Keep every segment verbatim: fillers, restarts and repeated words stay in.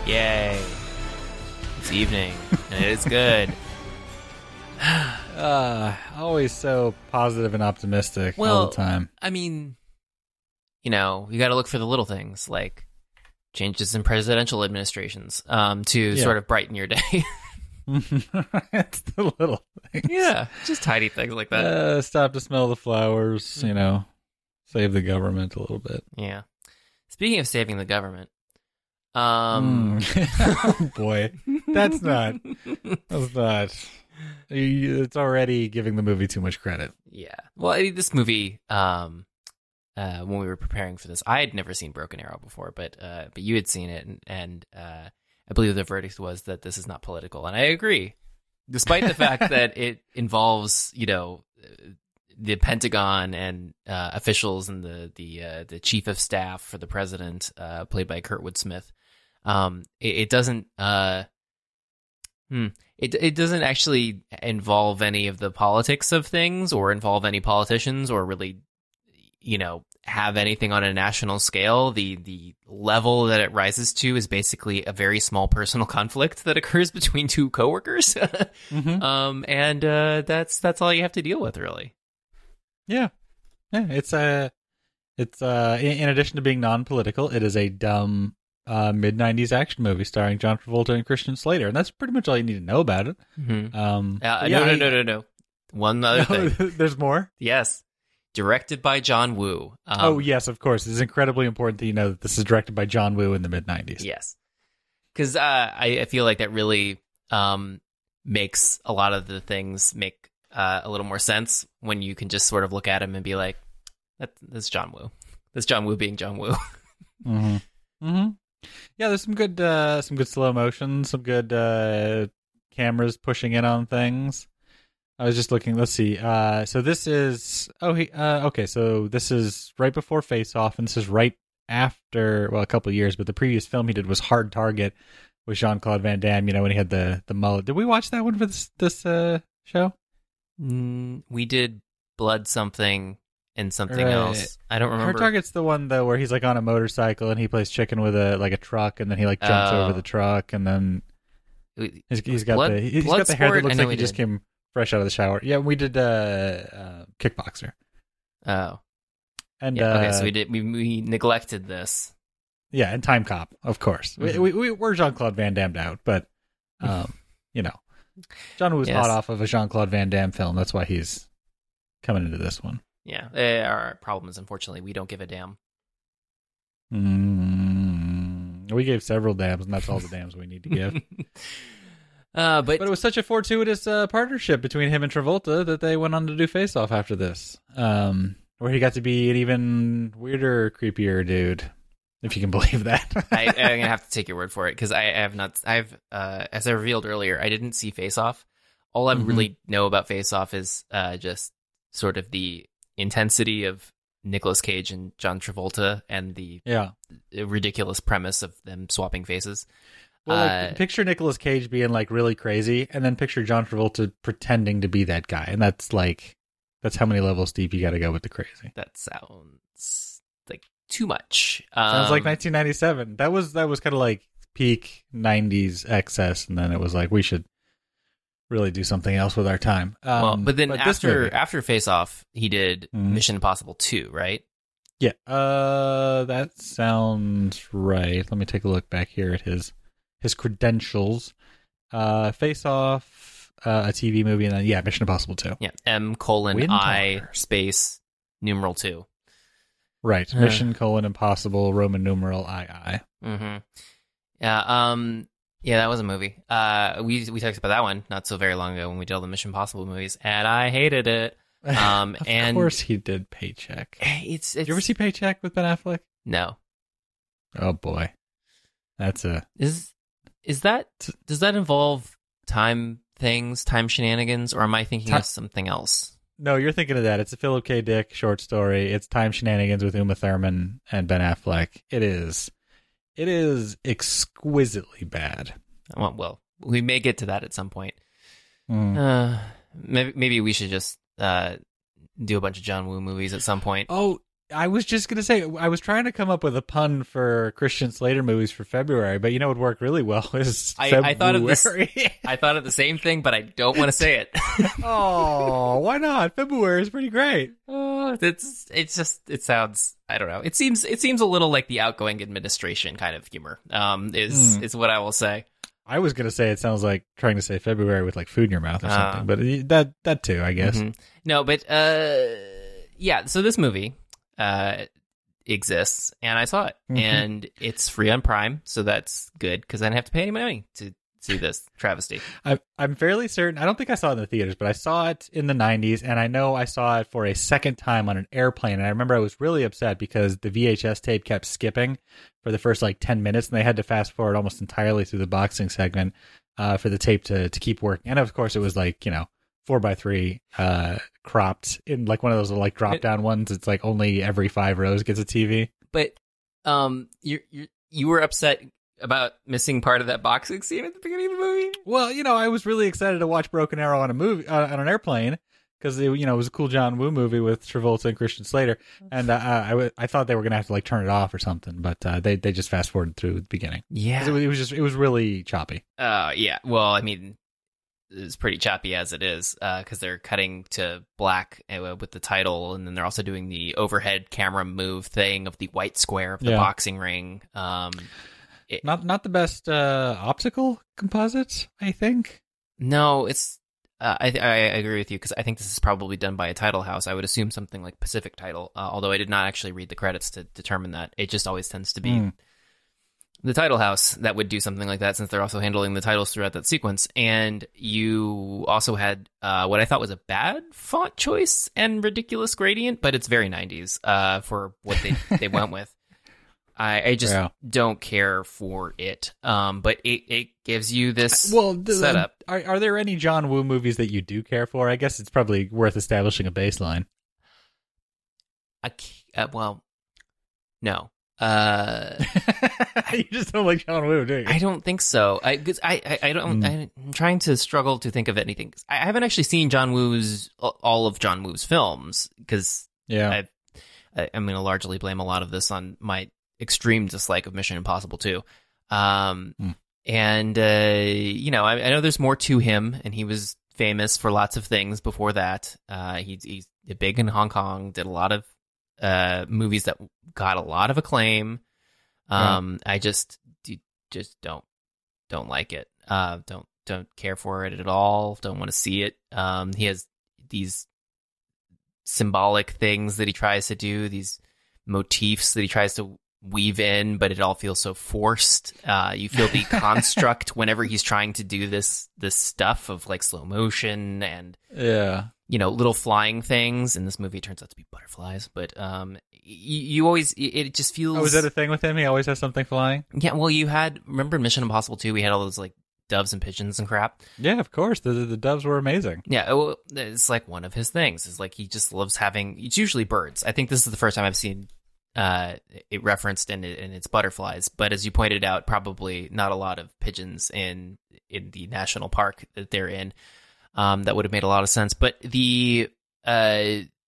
Yay. It's evening, and it's good. uh, always so positive and optimistic well, all the time. I mean, you know, you got to look for the little things, like changes in presidential administrations um, to Yeah. sort of brighten your day. It's the little things. Yeah, just tiny things like that. Uh, stop to smell the flowers, you know, save the government a little bit. Yeah. Speaking of saving the government, um, Mm. Oh, boy, that's not, that's not, you- it's already giving the movie too much credit. yeah. Well, I mean, this movie, um, uh, when we were preparing for this, I had never seen Broken Arrow before, but uh, but you had seen it, and, and uh, I believe the verdict was that this is not political, and I agree, despite the fact that it involves, you know, the Pentagon and uh, officials and the the uh, the chief of staff for the president, uh, played by Kurtwood Smith. Um, it, it doesn't. Uh, hmm, it it doesn't actually involve any of the politics of things, or involve any politicians, or really, you know, have anything on a national scale. The the level that it rises to is basically a very small personal conflict that occurs between two coworkers. Mm-hmm. um, and uh, that's that's all you have to deal with, really. Yeah, yeah. It's a, it's uh, in, in addition to being non-political, it is a dumb uh, mid nineties action movie starring John Travolta and Christian Slater, and that's pretty much all you need to know about it. Mm-hmm. Um, Uh, yeah, no, no, I- no, no, no. One other no, thing. there's more. Yes. Directed by John Woo. Um, oh yes, of course. It's incredibly important that you know that this is directed by John Woo in the mid nineties. Yes. Because uh, I, I feel like that really um, makes a lot of the things make uh, a little more sense when you can just sort of look at him and be like, that, that's John Woo. That's John Woo being John Woo. Mm-hmm. Mm-hmm. Yeah, there's some good, uh, some good slow motion, some good uh, cameras pushing in on things. I was just looking. Let's see. Uh, so this is oh he uh, okay. So this is right before Face Off, and this is right after well a couple of years. But the previous film he did was Hard Target with Jean Claude Van Damme. You know when he had the the mullet. Did we watch that one for this this uh, show? Mm, we did Blood something and something Right. else. I don't remember. Hard Target's the one though where he's like on a motorcycle and he plays chicken with a like a truck, and then he like jumps Oh. over the truck, and then We- he's, he's got Blood- the he's got the hair Bloodsport, that I looks know like we he just did. came fresh out of the shower. Yeah, we did uh, uh, Kickboxer. Oh. And Yeah, okay, uh, so we did. We, we neglected this. yeah, and Time Cop, of course. Mhm. We, we we're Jean Claude Van Damme out, but um, you know, John Woo's Yes. hot off of a Jean Claude Van Damme film. That's why he's coming into this one. Yeah. Uh, our problem is, unfortunately, we don't give a damn. Mm, we gave several dams, and that's all the dams we need to give. uh, but But it was such a fortuitous uh, partnership between him and Travolta that they went on to do Face Off after this, um, where he got to be an even weirder, creepier dude, if you can believe that. I, I'm gonna have to take your word for it, because I have not. I've, uh, as I revealed earlier, I didn't see Face Off. All I Mhm. really know about Face Off is uh, just sort of the intensity of Nicolas Cage and John Travolta, and the Yeah. ridiculous premise of them swapping faces. Well, like, Uh, picture Nicolas Cage being like really crazy, and then picture John Travolta pretending to be that guy, and that's like, that's how many levels deep you got to go with the crazy. That sounds like too much. Sounds Um, like nineteen ninety-seven. That was that was kind of like peak nineties excess, and then it was like we should really do something else with our time. Um, well, but then this after movie- after Face Off, he did Mhm. Mission Impossible two, right? yeah, uh, that sounds right. Let me take a look back here at his his credentials. Uh, Face Off, uh, a T V movie, and then yeah, Mission Impossible two. Yeah, M colon Wind I Talker. space numeral two. Right, Uh. Mission colon Impossible Roman numeral I I. Mm-hmm. Yeah. Um. Yeah, that was a movie. Uh, we we talked about that one not so very long ago when we did all the Mission Impossible movies, and I hated it. Um, of and course he did Paycheck. It's, it's Did you ever see Paycheck with Ben Affleck? no. Oh boy, that's a Is is that does that involve time things, time shenanigans, or am I thinking Ti- of something else? no. You're thinking of that. It's a Philip K. Dick short story. It's Time Shenanigans with Uma Thurman and Ben Affleck. It is, it is exquisitely bad. Well, well, we may get to that at some point. Mm. Uh, maybe maybe we should just uh do a bunch of John Woo movies at some point. Oh, I was just gonna say I was trying to come up with a pun for Christian Slater movies for February, but you know what would work really well is I, February. I thought of this. I thought of the same thing, but I don't want to say it. Oh, why not? February is pretty great. Oh, it's it's just it sounds I don't know. It seems it seems a little like the outgoing administration kind of humor. Um, is mm. is what I will say. I was gonna say it sounds like trying to say February with like food in your mouth or something, uh, but that that too, I guess. Mm-hmm. No, but uh, yeah. So this movie. Uh, exists, and I saw it, mm-hmm. and it's free on Prime, so that's good because I didn't have to pay any money to see this travesty. I, I'm fairly certain. I don't think I saw it in the theaters, but I saw it in the nineties, and I know I saw it for a second time on an airplane. And I remember I was really upset because the V H S tape kept skipping for the first like ten minutes, and they had to fast forward almost entirely through the boxing segment uh, for the tape to to keep working. And of course, it was like you know. Four by three, uh, cropped in like one of those like drop down ones. It's like only every five rows gets a T V. But um, you you you were upset about missing part of that boxing scene at the beginning of the movie. Well, you know, I was really excited to watch Broken Arrow on a movie uh, on an airplane because you know it was a cool John Woo movie with Travolta and Christian Slater, and uh, I w- I thought they were gonna have to like turn it off or something, but uh, they they just fast forwarded through the beginning. Yeah, it, it was just it was really choppy. Uh, yeah. Well, I mean. It's pretty choppy as it is because uh, they're cutting to black uh, with the title, and then they're also doing the overhead camera move thing of the white square of the yeah. boxing ring. Um, it, not not the best uh, optical composites, I think. No, it's. Uh, I, I agree with you because I think this is probably done by a title house. I would assume something like Pacific Title, uh, although I did not actually read the credits to determine that. It just always tends to be. Mm. The title house that would do something like that since they're also handling the titles throughout that sequence. And you also had uh, what I thought was a bad font choice and ridiculous gradient, but it's very nineties uh, for what they, they went with. I, I just yeah. don't care for it. Um, but it, it gives you this well, the, setup. Are, are there any John Woo movies that you do care for? I guess it's probably worth establishing a baseline. I uh, well, no. Uh, you just don't like John Woo, do you? I don't think so. I, cause I, I, I don't. Mm. I'm trying to struggle to think of anything. I haven't actually seen John Woo's all of John Woo's films because yeah, I, I'm going to largely blame a lot of this on my extreme dislike of Mission Impossible two. Um, mm. and uh, you know, I, I know there's more to him, and he was famous for lots of things before that. Uh, he, he's big in Hong Kong, did a lot of. Uh, movies that got a lot of acclaim. Um, yeah. I just, just don't, don't like it. Uh, don't, don't care for it at all. Don't want to see it. Um, he has these symbolic things that he tries to do, these motifs that he tries to weave in, but it all feels so forced. Uh, you feel the construct whenever he's trying to do this, this stuff of like slow motion and yeah. you know, little flying things. In this movie, it turns out to be butterflies. But um, you, you always, it just feels... Oh, is that a thing with him? He always has something flying? Yeah, well, you had... Remember Mission Impossible two? We had all those, like, doves and pigeons and crap. Yeah, of course. The, the, the doves were amazing. Yeah, well, it's like one of his things. It's like he just loves having... It's usually birds. I think this is the first time I've seen uh, it referenced in, in its butterflies. But as you pointed out, probably not a lot of pigeons in in the national park that they're in. Um, that would have made a lot of sense, but the uh,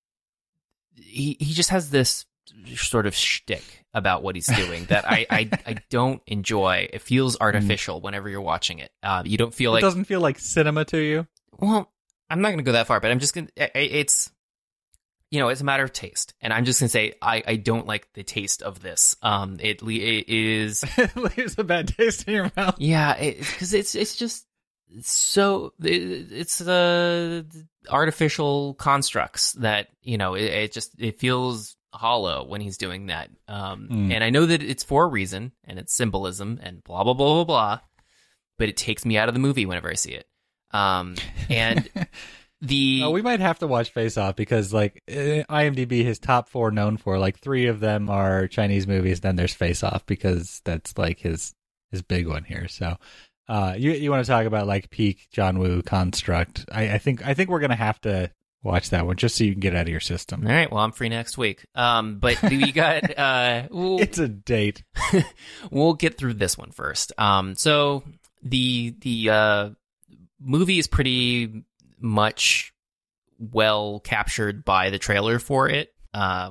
he he just has this sort of shtick about what he's doing that I, I, I don't enjoy. It feels artificial mm. whenever you're watching it. Uh, you don't feel it like it doesn't feel like cinema to you. Well, I'm not going to go that far, but I'm just gonna. It's you know, it's a matter of taste, and I'm just gonna say I, I don't like the taste of this. Um, it, it is it leaves a bad taste in your mouth. Yeah, because it, it's it's just. So it's the uh, artificial constructs that, you know, it, it just, it feels hollow when he's doing that. Um, mm. And I know that it's for a reason and it's symbolism and blah, blah, blah, blah, blah, but it takes me out of the movie whenever I see it. Um, and the... Oh, we might have to watch Face Off because like IMDb, his top four known for, like three of them are Chinese movies. Then there's Face Off because that's like his, his big one here. So... Uh, you you want to talk about like peak John Woo construct? I, I think I think we're gonna have to watch that one just so you can get it out of your system. All right, well I'm free next week. Um, but we got uh, we'll, it's a date. We'll get through this one first. Um, so the the uh movie is pretty much well captured by the trailer for it. Uh,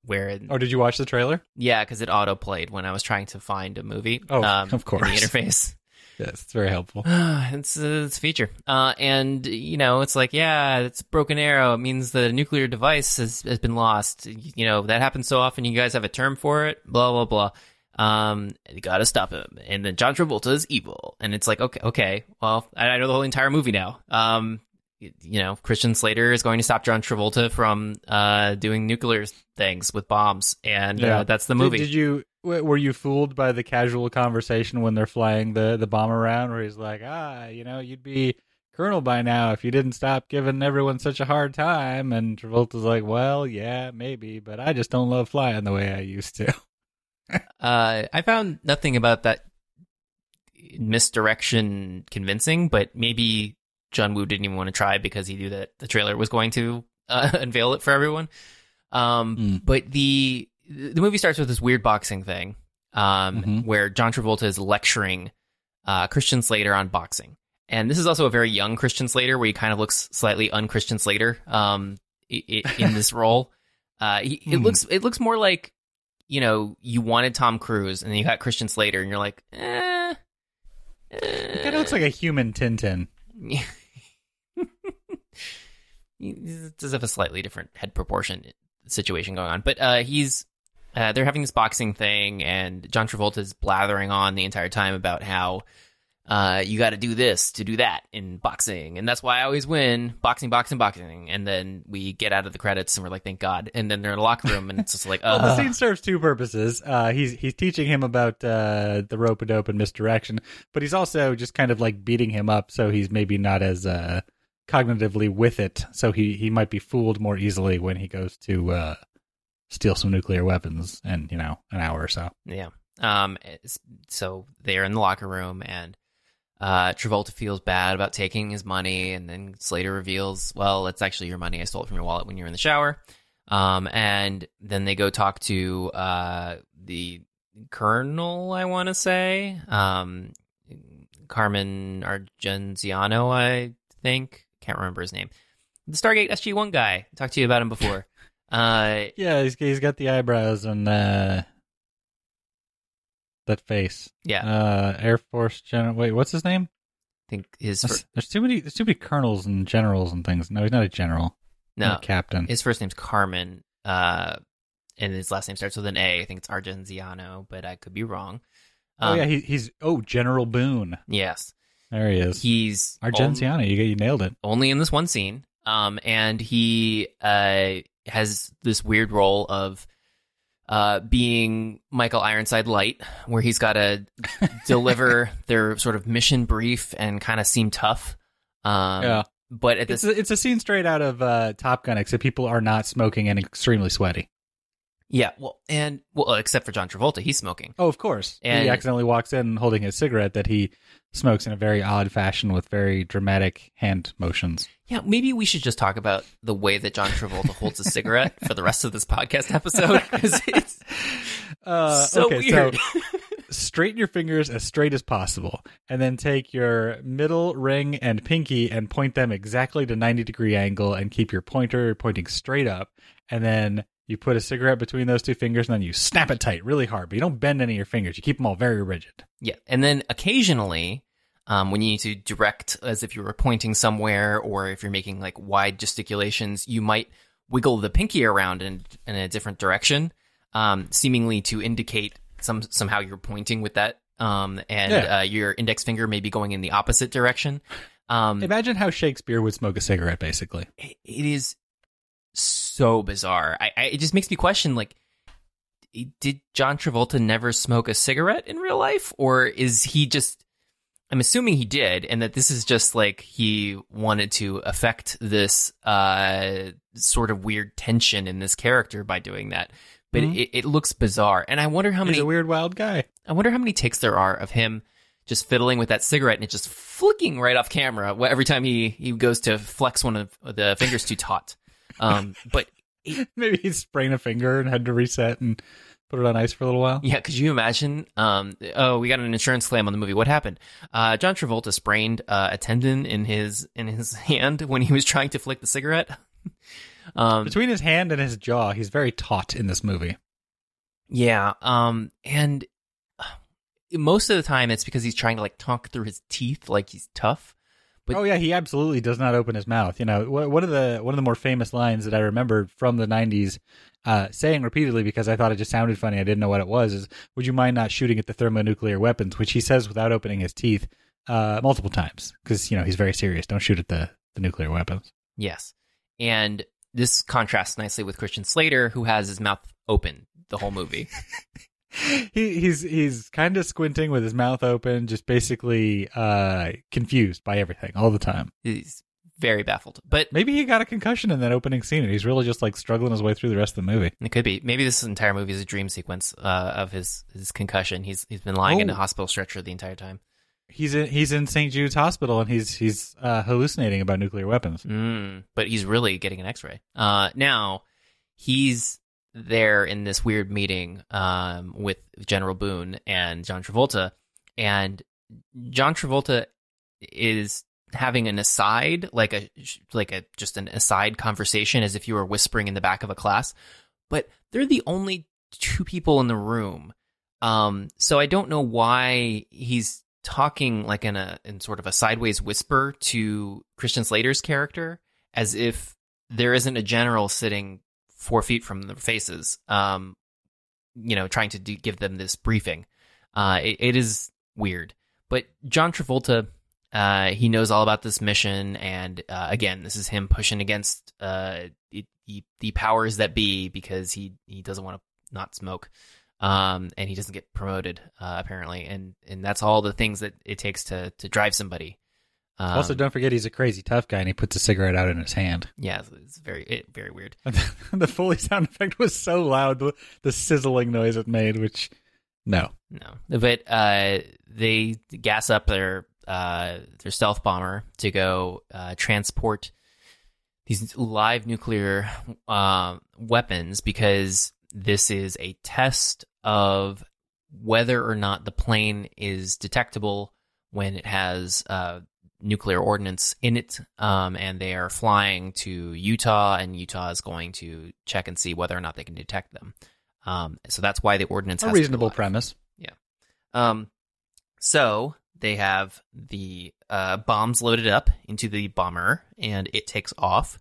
where Oh, did you watch the trailer? yeah, because it auto played when I was trying to find a movie. Oh, um, of course. in the interface. Yes, it's very helpful. it's, uh, it's a feature. Uh, and, you know, it's like, yeah, it's Broken Arrow. It means the nuclear device has, has been lost. You know, that happens so often. You guys have a term for it, blah, blah, blah. Um, you gotta stop him. And then John Travolta is evil. And it's like, okay, okay, well, I, I know the whole entire movie now. Um, you, you know, Christian Slater is going to stop John Travolta from uh, doing nuclear things with bombs. And Yeah. uh, that's the movie. Did, did you... w- Were you fooled by the casual conversation when they're flying the, the bomb around where he's like, ah, you know, you'd be colonel by now if you didn't stop giving everyone such a hard time? And Travolta's like, well, yeah, maybe, but I just don't love flying the way I used to. uh, I found nothing about that misdirection convincing, but maybe John Woo didn't even want to try because he knew that the trailer was going to uh, unveil it for everyone. Um, Mm. But the the movie starts with this weird boxing thing um, Mhm. where John Travolta is lecturing uh, Christian Slater on boxing. And this is also a very young Christian Slater where he kind of looks slightly un-Christian Slater um, i- i- in this role. Uh, he, it Hmm. looks it looks more like, you know, you wanted Tom Cruise and then you got Christian Slater and you're like, eh. It kind of looks like a human Tintin. He does have a slightly different head proportion situation going on, but uh, he's uh, they're having this boxing thing, and John Travolta is blathering on the entire time about how uh, you got to do this to do that in boxing, and that's why I always win. Boxing, boxing, boxing, and then we get out of the credits, and we're like, thank God. And then they're in a locker room, and it's just like, Well, the uh, scene serves two purposes. Uh, he's he's teaching him about uh, the rope-a-dope and misdirection, but he's also just kind of like beating him up, so he's maybe not as uh, cognitively with it. So he, he might be fooled more easily when he goes to uh, steal some nuclear weapons in, you know, an hour or so. yeah. Um. it's- So they're in the locker room, and Uh, Travolta feels bad about taking his money, and then Slater reveals, well, it's actually your money. I stole it from your wallet when you were in the shower. Um, and then they go talk to uh, the colonel, I want to say, um, Carmen Argenziano, I think. Can't remember his name. The Stargate S G one guy. Talked to you about him before. Uh, Yeah, he's he's got the eyebrows and uh, that face. yeah, Uh, Air Force General. Wait, what's his name? I think his There's, fir- there's too many. There's too many colonels and generals and things. No, he's not a general. He's no not a captain. his first name's Carmen. Uh, and his last name starts with an A. I think it's Argenziano, but I could be wrong. oh Um, yeah, he, he's oh General Boone. Yes. There he is. He's Argenziano. You you nailed it. only in this one scene. Um, and he uh, has this weird role of uh, being Michael Ironside light, where he's got to deliver their sort of mission brief and kind of seem tough. Um, yeah, But at it's this, a, it's a scene straight out of uh, Top Gun, except people are not smoking and extremely sweaty. yeah, well, and well, except for John Travolta, he's smoking. Oh, of course. And- he accidentally walks in holding his cigarette that he smokes in a very odd fashion with very dramatic hand motions. Yeah, maybe we should just talk about the way that John Travolta holds a cigarette for the rest of this podcast episode, because it's Uh, so okay, weird. so straighten your fingers as straight as possible, and then take your middle ring and pinky and point them exactly to ninety degree angle, and keep your pointer pointing straight up, and then you put a cigarette between those two fingers, and then you snap it tight really hard, but you don't bend any of your fingers. You keep them all very rigid. Yeah, and then occasionally, um, when you need to direct as if you were pointing somewhere, or if you're making like wide gesticulations, you might wiggle the pinky around in in a different direction, um, seemingly to indicate some somehow you're pointing with that, um, and Yeah. uh, your index finger may be going in the opposite direction. Um, Imagine how Shakespeare would smoke a cigarette, basically. it it is so bizarre. I, I it just makes me question, like, did John Travolta never smoke a cigarette in real life, or is he just? I'm assuming he did, and that this is just like he wanted to affect this uh, sort of weird tension in this character by doing that. But Mhm. it, it looks bizarre, and I wonder how He's many. a weird, wild guy. I wonder how many takes there are of him just fiddling with that cigarette and it just flicking right off camera wh- every time he, he goes to flex one of the fingers too taut. Um, but Maybe he sprained a finger and had to reset and put it on ice for a little while. yeah, could you imagine? Um, oh, we got an insurance claim on the movie. What happened? Uh, John Travolta sprained uh, a tendon in his in his hand when he was trying to flick the cigarette. Um, Between his hand and his jaw, he's very taut in this movie. yeah, um, and most of the time it's because he's trying to like talk through his teeth like he's tough. But oh yeah, he absolutely does not open his mouth. You know, one of the one of the more famous lines that I remembered from the nineties, uh, saying repeatedly because I thought it just sounded funny, I didn't know what it was, is, "Would you mind not shooting at the thermonuclear weapons?" Which he says without opening his teeth uh, multiple times because, you know, he's very serious. Don't shoot at the, the nuclear weapons. Yes, and this contrasts nicely with Christian Slater, who has his mouth open the whole movie. he he's he's kind of squinting with his mouth open, just basically uh, confused by everything all the time. He's very baffled. But maybe he got a concussion in that opening scene, and he's really just like struggling his way through the rest of the movie. It could be. Maybe this entire movie is a dream sequence uh, of his his concussion. He's he's been lying oh. in a hospital stretcher the entire time. He's in he's in Saint Jude's Hospital, and he's he's uh, hallucinating about nuclear weapons. Mm, but he's really getting an X-ray. Uh, now he's there in this weird meeting um, with General Boone and John Travolta, and John Travolta is having an aside, like a like a just an aside conversation, as if you were whispering in the back of a class. But they're the only two people in the room, um, so I don't know why he's talking like in a in sort of a sideways whisper to Christian Slater's character, as if there isn't a general sitting four feet from their faces, um, you know, trying to do, give them this briefing. Uh, it, it is weird. But John Travolta, uh, he knows all about this mission, and uh, again, this is him pushing against uh, the, the the powers that be because he he doesn't want to not smoke, um, and he doesn't get promoted uh, apparently, and and that's all the things that it takes to to drive somebody. Um, also, don't forget he's a crazy tough guy, and he puts a cigarette out in his hand. Yeah, it's very it, very weird. The Foley sound effect was so loud, the, the sizzling noise it made, which, no. No. But uh, they gas up their uh, their stealth bomber to go uh, transport these live nuclear uh, weapons, because this is a test of whether or not the plane is detectable when it has uh, nuclear ordnance in it, um, and they are flying to Utah, and Utah is going to check and see whether or not they can detect them. Um, so that's why the ordnance has a reasonable premise. Yeah. Um, so they have the uh, bombs loaded up into the bomber, and it takes off.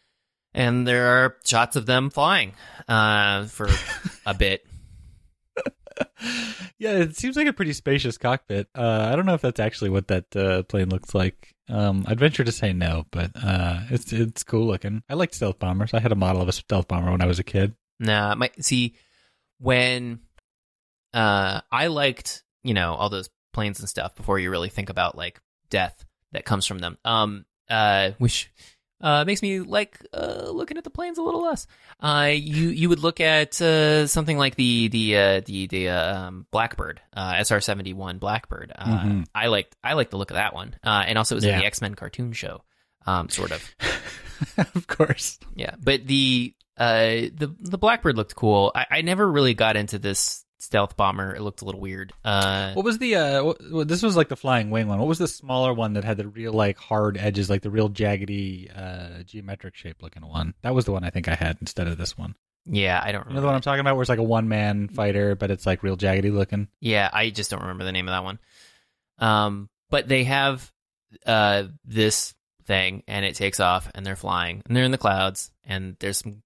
And there are shots of them flying uh, for a bit. Yeah, it seems like a pretty spacious cockpit. Uh, I don't know if that's actually what that uh, plane looks like. Um, I'd venture to say no, but uh, it's it's cool looking. I like stealth bombers. I had a model of a stealth bomber when I was a kid. Nah, my see when uh, I liked, you know, all those planes and stuff before you really think about like death that comes from them. Um, uh, which. Uh, makes me like uh, looking at the planes a little less. Uh, you you would look at uh, something like the the uh, the the uh, um, Blackbird, uh, S R seventy-one Blackbird. Uh, mm-hmm. I liked I liked the look of that one, uh, and also it was yeah. in the X-Men cartoon show, um, sort of. Of course, yeah. But the uh, the the Blackbird looked cool. I, I never really got into this stealth bomber. It looked a little weird. Uh, what was the uh what, this was like the flying wing one. What was the smaller one that had the real like hard edges, like the real jaggedy uh geometric shape looking one? That was the one I think I had instead of this one. Yeah, I don't remember. You know the one I'm talking about, where it's like a one man fighter, but it's like real jaggedy looking? Yeah, I just don't remember the name of that one. Um, but they have uh this thing, and it takes off, and they're flying, and they're in the clouds, and there's some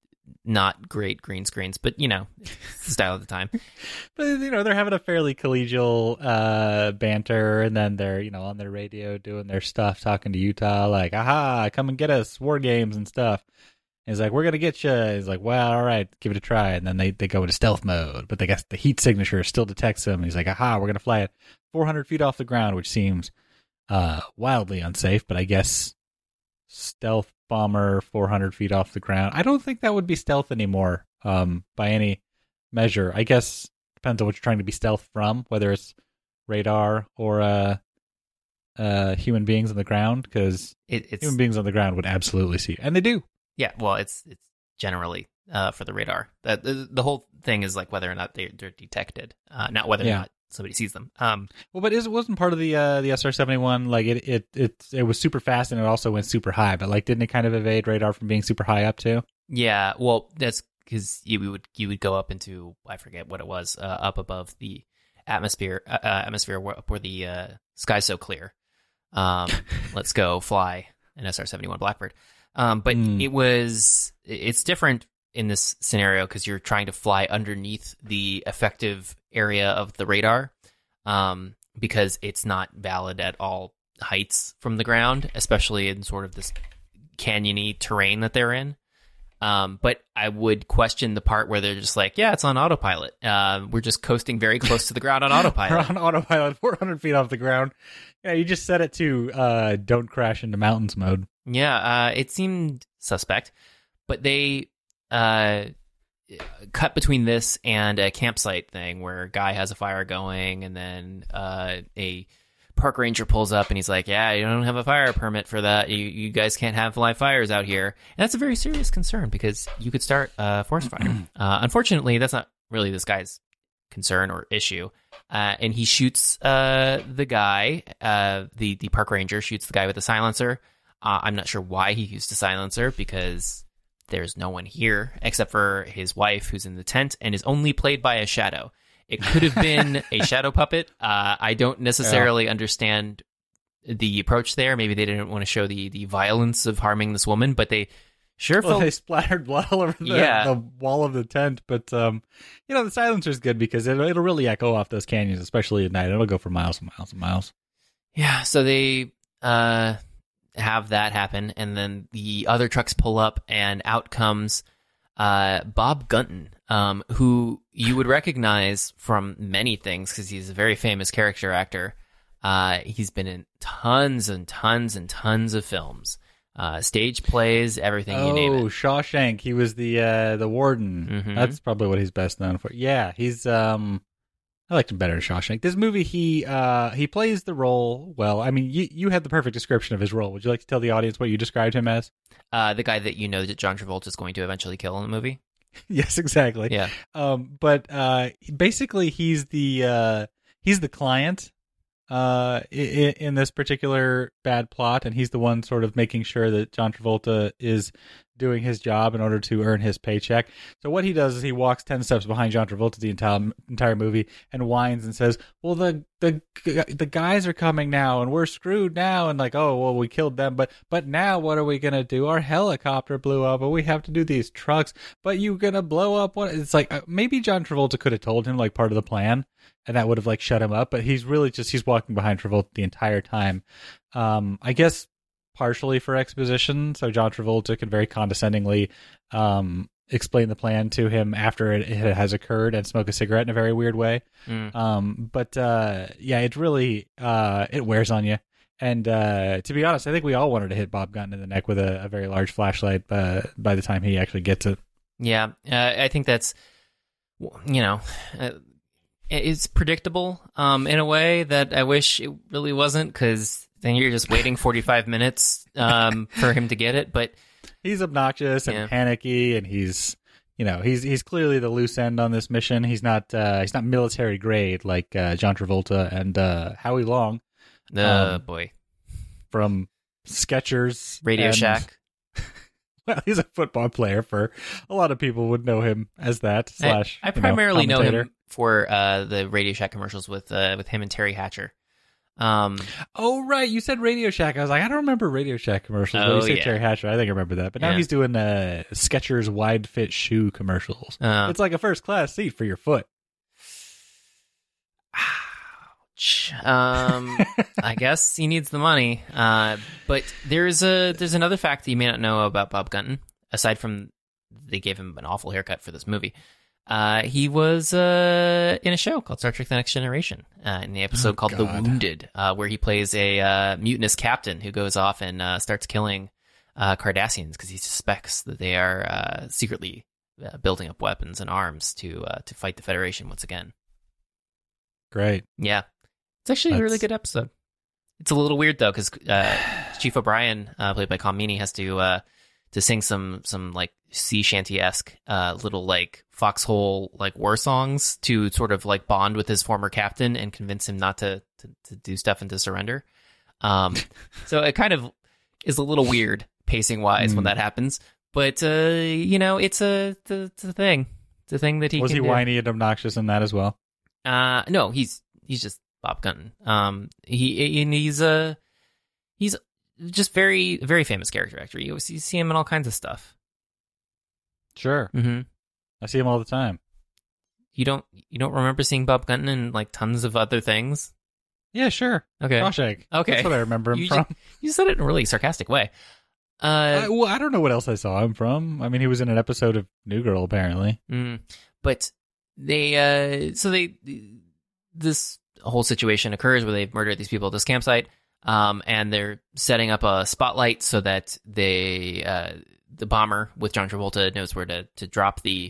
not great green screens, but you know, it's the style of the time. But you know, they're having a fairly collegial uh, banter, and then they're, you know, on their radio doing their stuff, talking to Utah, like, "Aha, come and get us, war games and stuff." And he's like, "We're gonna get you." He's like, "Well, all right, give it a try." And then they, they go into stealth mode, but they guess the heat signature still detects him. And he's like, "Aha, we're gonna fly it four hundred feet off the ground," which seems uh, wildly unsafe, but I guess stealth bomber four hundred feet off the ground. I don't think that would be stealth anymore, um, by any measure. I guess depends on what you're trying to be stealth from, whether it's radar or uh, uh, human beings on the ground, because it, human beings on the ground would absolutely see, and they do. Yeah, well, it's it's generally uh, for the radar. The, the, the whole thing is like whether or not they, they're detected, uh, not whether yeah. or not somebody sees them. Um, well, but is, it wasn't part of the uh, the S R seventy-one, like it, it it it was super fast and it also went super high, but like didn't it kind of evade radar from being super high up too? Yeah, well, that's because you would you would go up into, I forget what it was, uh, up above the atmosphere uh, atmosphere where, where the uh, sky's so clear. Um, let's go fly an S R seventy-one Blackbird. Um, but mm. it was it's different in this scenario because you're trying to fly underneath the effective area of the radar, um, because it's not valid at all heights from the ground, especially in sort of this canyony terrain that they're in. Um, but I would question the part where they're just like, yeah, it's on autopilot. Uh, we're just coasting very close to the ground on autopilot. We're on autopilot, four hundred feet off the ground. Yeah, you just set it to uh, don't crash into mountains mode. Yeah, uh, it seemed suspect. But they uh, cut between this and a campsite thing where a guy has a fire going, and then uh, a park ranger pulls up and he's like, yeah, you don't have a fire permit for that. You you guys can't have live fires out here. And that's a very serious concern because you could start a forest fire. uh, unfortunately, that's not really this guy's concern or issue. Uh, and he shoots uh, the guy, uh, the, the park ranger shoots the guy with a silencer. Uh, I'm not sure why he used a silencer because there's no one here except for his wife who's in the tent and is only played by a shadow. It could have been a shadow puppet. Uh, I don't necessarily yeah. understand the approach there. Maybe they didn't want to show the, the violence of harming this woman, but they sure well, felt... they splattered blood all over the, yeah. the wall of the tent. But, um, you know, the silencer's good because it'll, it'll really echo off those canyons, especially at night. It'll go for miles and miles and miles. Yeah, so they uh, have that happen, and then the other trucks pull up, and out comes uh, Bob Gunton, um, who you would recognize from many things because he's a very famous character actor. Uh, he's been in tons and tons and tons of films, uh, stage plays, everything oh, you name it. Oh, Shawshank. He was the uh, the warden. Mm-hmm. That's probably what he's best known for. Yeah, he's. Um, I liked him better in Shawshank. This movie, he uh, he plays the role well. I mean, you you had the perfect description of his role. Would you like to tell the audience what you described him as? Uh, the guy that you know that John Travolta is going to eventually kill in the movie. Yes, exactly. Yeah. Um, but uh, basically, he's the uh, he's the client uh, in, in this particular bad plot, and he's the one sort of making sure that John Travolta is doing his job in order to earn his paycheck. So what he does is he walks ten steps behind John Travolta the entire entire movie and whines and says, "Well, the the the guys are coming now, and we're screwed now." And like, "Oh, well, we killed them, but but now what are we gonna do? Our helicopter blew up, and we have to do these trucks. But you gonna blow up what?" It's like uh, maybe John Travolta could have told him like part of the plan, and that would have like shut him up. But he's really just he's walking behind Travolta the entire time. Um, I guess. Partially for exposition, so John Travolta can very condescendingly um, explain the plan to him after it, it has occurred and smoke a cigarette in a very weird way. Mm. Um, but uh, yeah, it really uh, it wears on you. And uh, to be honest, I think we all wanted to hit Bob Gunton in the neck with a, a very large flashlight uh, by the time he actually gets it. Yeah, uh, I think that's you know. Uh, it's predictable um, in a way that I wish it really wasn't, because then you're just waiting forty-five minutes um, for him to get it. But he's obnoxious and yeah. panicky, and he's, you know, he's he's clearly the loose end on this mission. He's not uh, he's not military grade like uh, John Travolta and uh, Howie Long. Oh um, boy, from Skechers, Radio and, Shack. Well, he's a football player. For a lot of people would know him as that. Slash, I, I you primarily know, know him for uh, the Radio Shack commercials with uh, with him and Terry Hatcher. Um, oh right, you said Radio Shack. I was like, I don't remember Radio Shack commercials. Oh, when you say yeah. Terry Hatcher, I think I remember that. But now yeah. he's doing uh, Skechers wide fit shoe commercials. Uh, it's like a first class seat for your foot. Ouch. Um, I guess he needs the money. Uh, but there's a there's another fact that you may not know about Bob Gunton. Aside from they gave him an awful haircut for this movie. Uh, he was uh, in a show called Star Trek The Next Generation, uh, in the episode oh, called God. The Wounded, uh, where he plays a uh, mutinous captain who goes off and uh, starts killing uh, Cardassians because he suspects that they are uh, secretly uh, building up weapons and arms to uh, to fight the Federation once again. Great. Yeah. It's actually That's... a really good episode. It's a little weird, though, because uh, Chief O'Brien, uh, played by Colm Meaney, has to... Uh, to sing some some like sea shanty-esque uh, little like foxhole like war songs to sort of like bond with his former captain and convince him not to to, to do stuff and to surrender. Um, so it kind of is a little weird pacing wise mm. when that happens, but uh, you know, it's a it's a thing. It's a thing that he was can he do. whiny and obnoxious in that as well. Uh, no, he's he's just Bob Gunton. Um, he and he's a he's just very very famous character actor. You, you see him in all kinds of stuff. Sure, mm-hmm. I see him all the time. You don't you don't remember seeing Bob Gunton in like tons of other things? Yeah, sure. Okay. Shawshank. Okay. That's what I remember him you from. Just, you said it in a really sarcastic way. Uh, I, well, I don't know what else I saw him from. I mean, he was in an episode of New Girl, apparently. Mm, but they, uh, so they, this whole situation occurs where they've murdered these people at this campsite, um, and they're setting up a spotlight so that they, uh, the bomber with John Travolta knows where to, to drop the,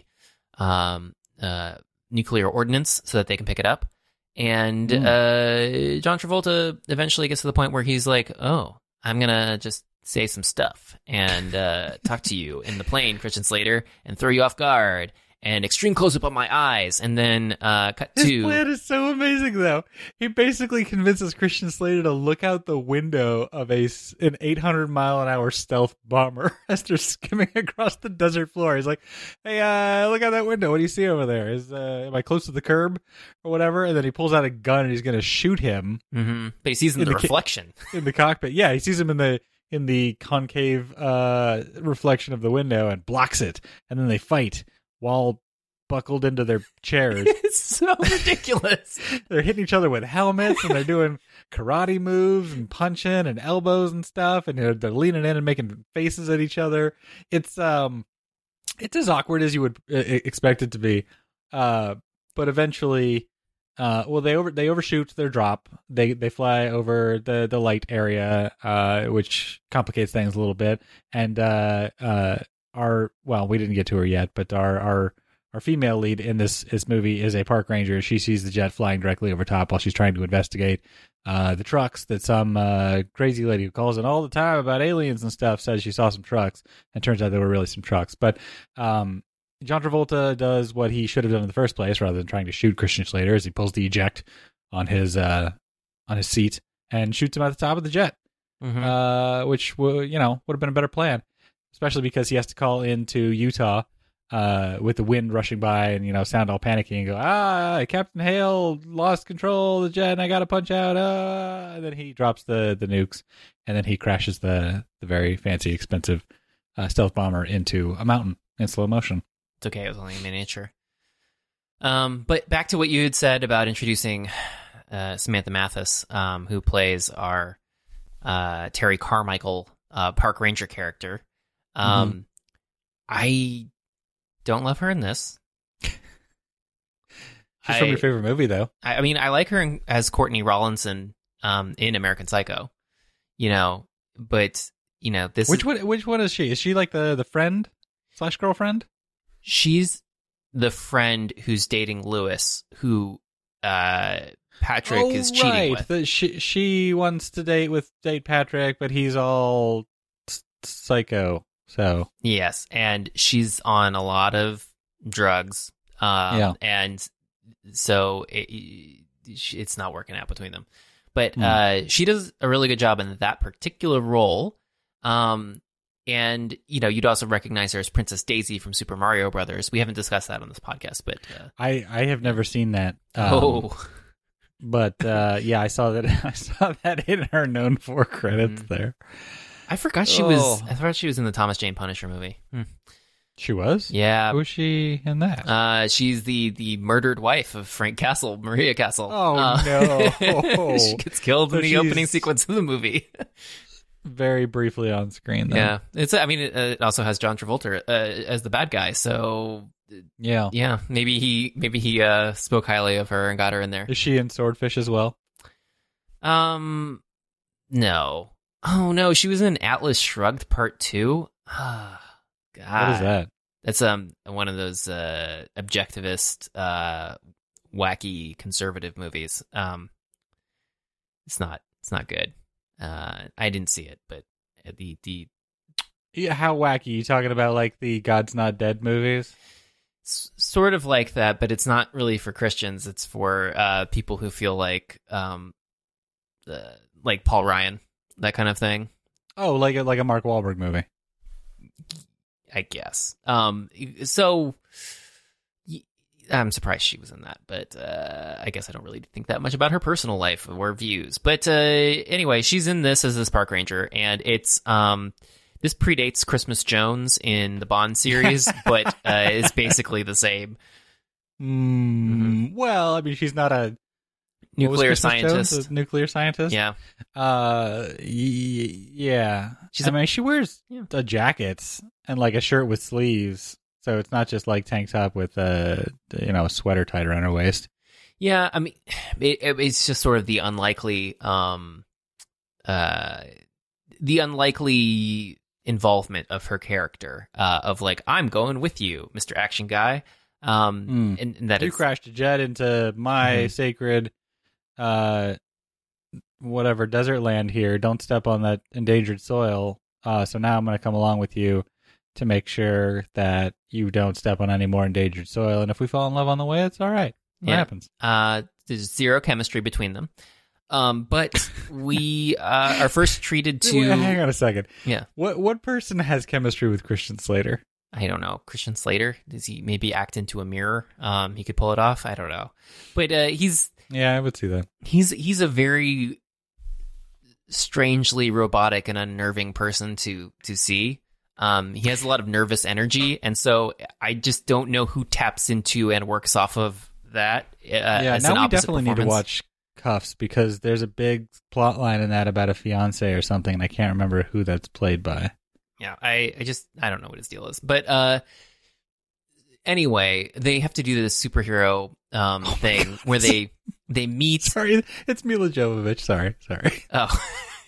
um, uh, nuclear ordnance so that they can pick it up. And mm. uh, John Travolta eventually gets to the point where he's like, oh, I'm going to just say some stuff and uh, talk to you in the plane, Christian Slater, and throw you off guard. And extreme close-up on my eyes. And then uh, cut His to... His plan is so amazing, though. He basically convinces Christian Slater to look out the window of a, an eight hundred mile an hour stealth bomber as they're skimming across the desert floor. He's like, hey, uh, look out that window. What do you see over there? Is uh, am I close to the curb or whatever? And then he pulls out a gun and he's going to shoot him. Mm-hmm. But he sees in, in the, the reflection. In the cockpit. Yeah, he sees him in the in the concave uh, reflection of the window and blocks it. And then they fight. While buckled into their chairs. It's so ridiculous. They're hitting each other with helmets and they're doing karate moves and punching and elbows and stuff, and they're, they're leaning in and making faces at each other. It's um, it's as awkward as you would uh, expect it to be. Uh, but eventually, uh, well, they over they overshoot their drop. They they fly over the the light area, uh, which complicates things a little bit. And uh, uh. Our well, we didn't get to her yet, but our our, our female lead in this this movie is a park ranger. She sees the jet flying directly over top while she's trying to investigate uh, the trucks that some uh, crazy lady who calls in all the time about aliens and stuff says she saw some trucks, and turns out there were really some trucks. But um, John Travolta does what he should have done in the first place, rather than trying to shoot Christian Slater, as he pulls the eject on his uh, on his seat and shoots him at the top of the jet, mm-hmm. uh, which w- you know would have been a better plan. Especially because he has to call into Utah uh, with the wind rushing by and, you know, sound all panicky and go, ah, Captain Hale lost control of the jet and I got to punch out. Ah. And then he drops the, the nukes and then he crashes the, the very fancy, expensive uh, stealth bomber into a mountain in slow motion. It's okay. It was only a miniature. Um, but back to what you had said about introducing uh, Samantha Mathis, um, who plays our uh, Terry Carmichael uh, park ranger character. Um, mm-hmm. I don't love her in this. She's I, from your favorite movie, though. I, I mean, I like her in, as Courtney Rawlinson um, in American Psycho. You know, but you know this. Which is, one? Which one is she? Is she like the the friend slash girlfriend? She's the friend who's dating Lewis, who uh, Patrick oh, is cheating right. with. The, she she wants to date with date Patrick, but he's all psycho. So yes, and she's on a lot of drugs, um, yeah, and so it, it's not working out between them. But mm. uh, she does a really good job in that particular role, um, and you know you'd also recognize her as Princess Daisy from Super Mario Brothers. We haven't discussed that on this podcast, but uh, I I have never seen that. Um, oh, but uh, yeah, I saw that. I saw that in her known for credits mm. there. I forgot she oh. was. I forgot she was in the Thomas Jane Punisher movie. Hmm. She was. Yeah. Who was she in that? Uh, she's the the murdered wife of Frank Castle, Maria Castle. Oh uh, no! She gets killed so in the opening sequence of the movie. Very briefly on screen, though. Yeah, it's. I mean, it, it also has John Travolta uh, as the bad guy. So yeah, yeah. Maybe he maybe he uh, spoke highly of her and got her in there. Is she in Swordfish as well? Um, no. Oh no, she was in Atlas Shrugged Part Two. Ah, God, what is that? That's um one of those uh, objectivist, uh, wacky conservative movies. Um, it's not it's not good. Uh, I didn't see it, but the the Yeah, how wacky? You talking about like the God's Not Dead movies? S- sort of like that, but it's not really for Christians. It's for uh, people who feel like, um, uh, like Paul Ryan, that kind of thing. Oh, like a, like a Mark Wahlberg movie. I guess. Um, so y- I'm surprised she was in that, but uh, I guess I don't really think that much about her personal life or views. But uh, anyway, she's in this as this park ranger, and it's um, this predates Christmas Jones in the Bond series, but uh, it's basically the same. Mm, mm-hmm. Well, I mean, she's not a nuclear Christmas scientist. Jones, a nuclear scientist. Yeah. Uh, y- yeah. She's I a- mean, she wears Yeah. a jacket and like a shirt with sleeves, so it's not just like tank top with a you know a sweater tied around her waist. Yeah, I mean, it, it, it's just sort of the unlikely, um, uh, the unlikely involvement of her character, uh, of like, I'm going with you, Mister Action Guy. Um, Mm. and, and that You is, crashed a jet into my Mhm. sacred, uh, whatever desert land here. Don't step on that endangered soil. Uh, so now I'm going to come along with you to make sure that you don't step on any more endangered soil. And if we fall in love on the way, it's all right. What Yeah. happens? uh, there's zero chemistry between them. Um, but we, uh, are first treated Wait, to, hang on a second. Yeah. What what person has chemistry with Christian Slater? I don't know, Christian Slater. Does he maybe act into a mirror? Um, he could pull it off. I don't know, but, uh, he's, Yeah, I would see that. he's, he's a very strangely robotic and unnerving person to, to see. Um, he has a lot of nervous energy, and so I just don't know who taps into and works off of that. Uh, yeah, as an now we opposite definitely need to performance. watch Cuffs because there's a big plot line in that about a fiance or something, and I can't remember who that's played by. Yeah, I, I just I don't know what his deal is, but uh, anyway, they have to do this superhero um Oh my thing God. where they they meet. Sorry, it's Mila Jovovich. Sorry, sorry. Oh,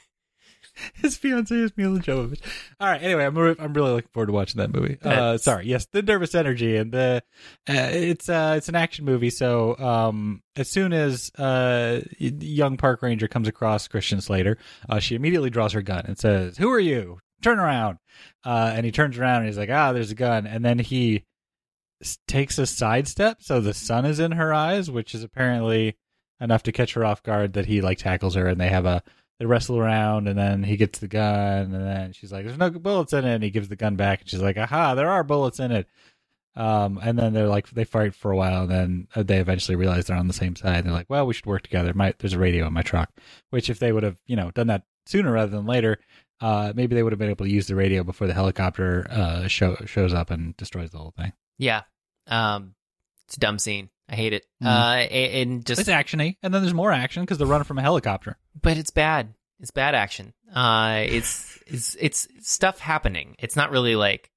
His fiance is Mila Jovovich. All right. Anyway, I'm re- I'm really looking forward to watching that movie. Uh, That's- sorry. Yes, the nervous energy and the uh, it's uh it's an action movie. So um as soon as uh y- young park ranger comes across Christian Slater, uh, she immediately draws her gun and says, "Who are you? Turn around." Uh, and he turns around and he's like, "Ah, there's a gun." And then he s- takes a sidestep, so the sun is in her eyes, which is apparently enough to catch her off guard that he like tackles her and they have a. They wrestle around, and then he gets the gun, and then she's like, "There's no bullets in it." And he gives the gun back, and she's like, "Aha, there are bullets in it." Um, and then they're like, they fight for a while, and then they eventually realize they're on the same side. They're like, "Well, we should work together." My, there's a radio in my truck, which if they would have, you know, done that sooner rather than later, uh, maybe they would have been able to use the radio before the helicopter uh, show, shows up and destroys the whole thing. yeah. Um, it's a dumb scene. I hate it. Mhm. Uh, and, and just It's actiony, and then there's more action because they're running from a helicopter. but it's bad. It's bad action. Uh, it's it's it's stuff happening. It's not really like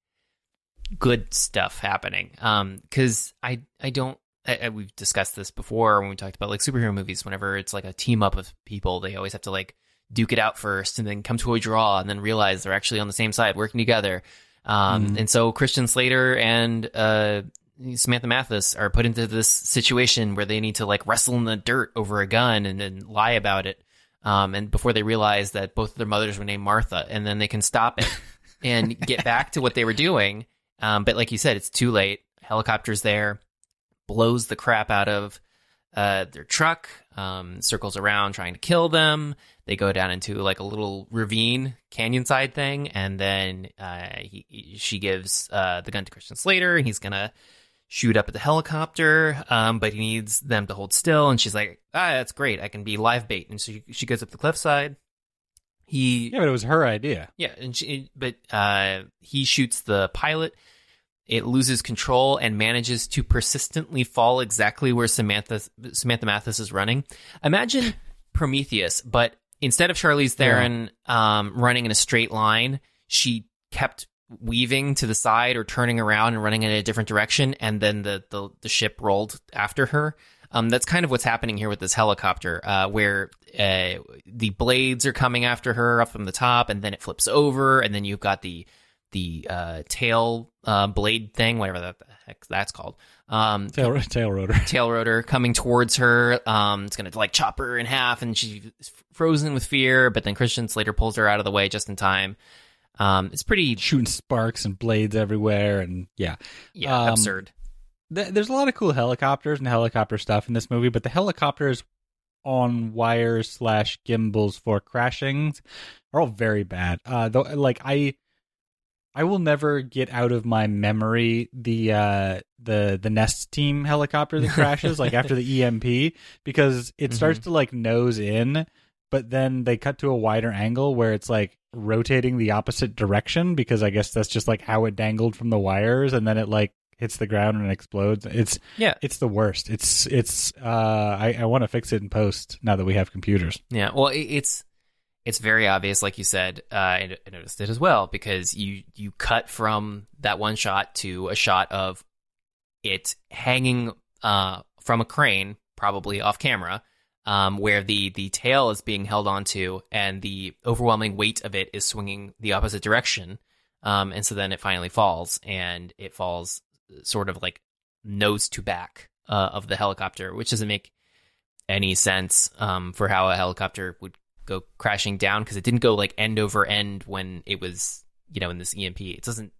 good stuff happening. Um, because I I don't. I, I, we've discussed this before when we talked about like superhero movies. Whenever it's like a team up of people, they always have to like duke it out first, and then come to a draw, and then realize they're actually on the same side, working together. Um, Mhm. and so Christian Slater and uh. Samantha Mathis are put into this situation where they need to like wrestle in the dirt over a gun and then lie about it. Um, and before they realize that both of their mothers were named Martha, and then they can stop it and get back to what they were doing. Um, but like you said, it's too late. Helicopter's there, blows the crap out of uh, their truck, um, circles around trying to kill them. They go down into like a little ravine, canyon side thing, and then uh, he, he- she gives uh, the gun to Christian Slater, and he's gonna shoot up at the helicopter, um, but he needs them to hold still. And she's like, "Ah, that's great. I can be live bait." And so she, she goes up the cliffside. He Yeah, but it was her idea. yeah, and she, but uh, he shoots the pilot. It loses control and manages to persistently fall exactly where Samantha Samantha Mathis is running. Imagine Prometheus, but instead of Charlize Theron um, running in a straight line, she kept weaving to the side or turning around and running in a different direction, and then the the, the ship rolled after her. Um, that's kind of what's happening here with this helicopter, uh, where uh, the blades are coming after her up from the top, and then it flips over, and then you've got the the uh, tail uh, blade thing, whatever that the heck that's called, um, Tail, tail rotor. tail rotor coming towards her. Um, it's gonna like chop her in half, and she's frozen with fear. But then Christian Slater pulls her out of the way just in time. Um, it's pretty shooting sparks and blades everywhere, and yeah, yeah, um, absurd. Th- there's a lot of cool helicopters and helicopter stuff in this movie, but the helicopters on wires slash gimbals for crashings are all very bad. Uh, though, like I, I will never get out of my memory the uh, the the Nest team helicopter that crashes like after the E M P, because it starts mm-hmm. to like nose in, but then they cut to a wider angle where it's like rotating the opposite direction, because I guess that's just like how it dangled from the wires, and then it like hits the ground and explodes. It's yeah, it's the worst. It's it's. Uh, I I want to fix it in post now that we have computers. Yeah, well, it's it's very obvious, like you said. Uh, I noticed it as well, because you you cut from that one shot to a shot of it hanging uh from a crane, probably off camera, um, where the the tail is being held onto, and the overwhelming weight of it is swinging the opposite direction. Um, and so then it finally falls, and it falls sort of like nose to back uh, of the helicopter, which doesn't make any sense um, for how a helicopter would go crashing down, because it didn't go like end over end when it was, you know, in this E M P. It doesn't.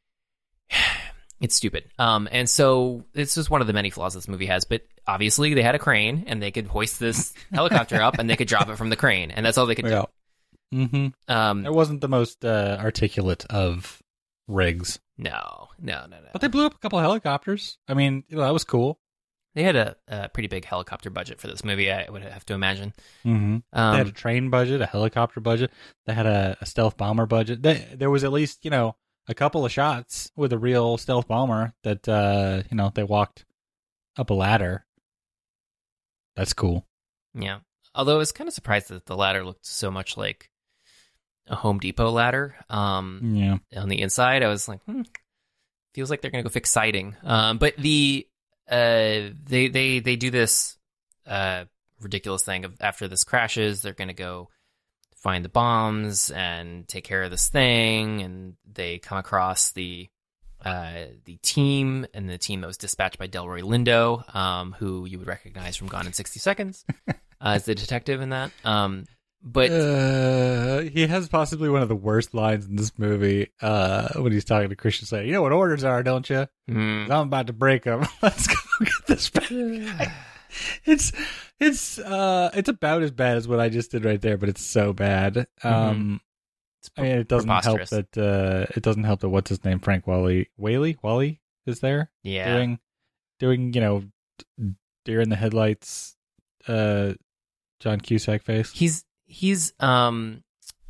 It's stupid. Um, and so it's just one of the many flaws this movie has. But obviously, they had a crane, and they could hoist this helicopter up, and they could drop it from the crane, and that's all they could yeah. do. Mm-hmm. Um, it wasn't the most uh, articulate of rigs. No, no, no, no. But they blew up a couple of helicopters. I mean, you know, that was cool. They had a, a pretty big helicopter budget for this movie, I would have to imagine. Mm-hmm. Um, they had a train budget, a helicopter budget. They had a, a stealth bomber budget. They, there was at least, you know, a couple of shots with a real stealth bomber that, uh, you know, they walked up a ladder. That's cool. Yeah. Although I was kind of surprised that the ladder looked so much like a Home Depot ladder. Um, yeah. On the inside, I was like, hmm, feels like they're going to go fix siding. Um, but the uh, they they they do this uh, ridiculous thing of after this crashes, they're going to go find the bombs and take care of this thing, and they come across the uh, the team, and the team that was dispatched by Delroy Lindo, um, who you would recognize from Gone in sixty seconds uh, as the detective in that. Um, but uh, he has possibly one of the worst lines in this movie uh, when he's talking to Christian Slater. You know what orders are, don't you? Mm. I'm about to break them. Let's go get this back. It's it's uh it's about as bad as what I just did right there, but it's so bad. Um, mm-hmm. It's I mean, it doesn't help that uh, it doesn't help that what's his name, Frank Whaley, Whaley, Wally is there, yeah, doing doing you know deer in the headlights, uh, John Cusack face. He's he's um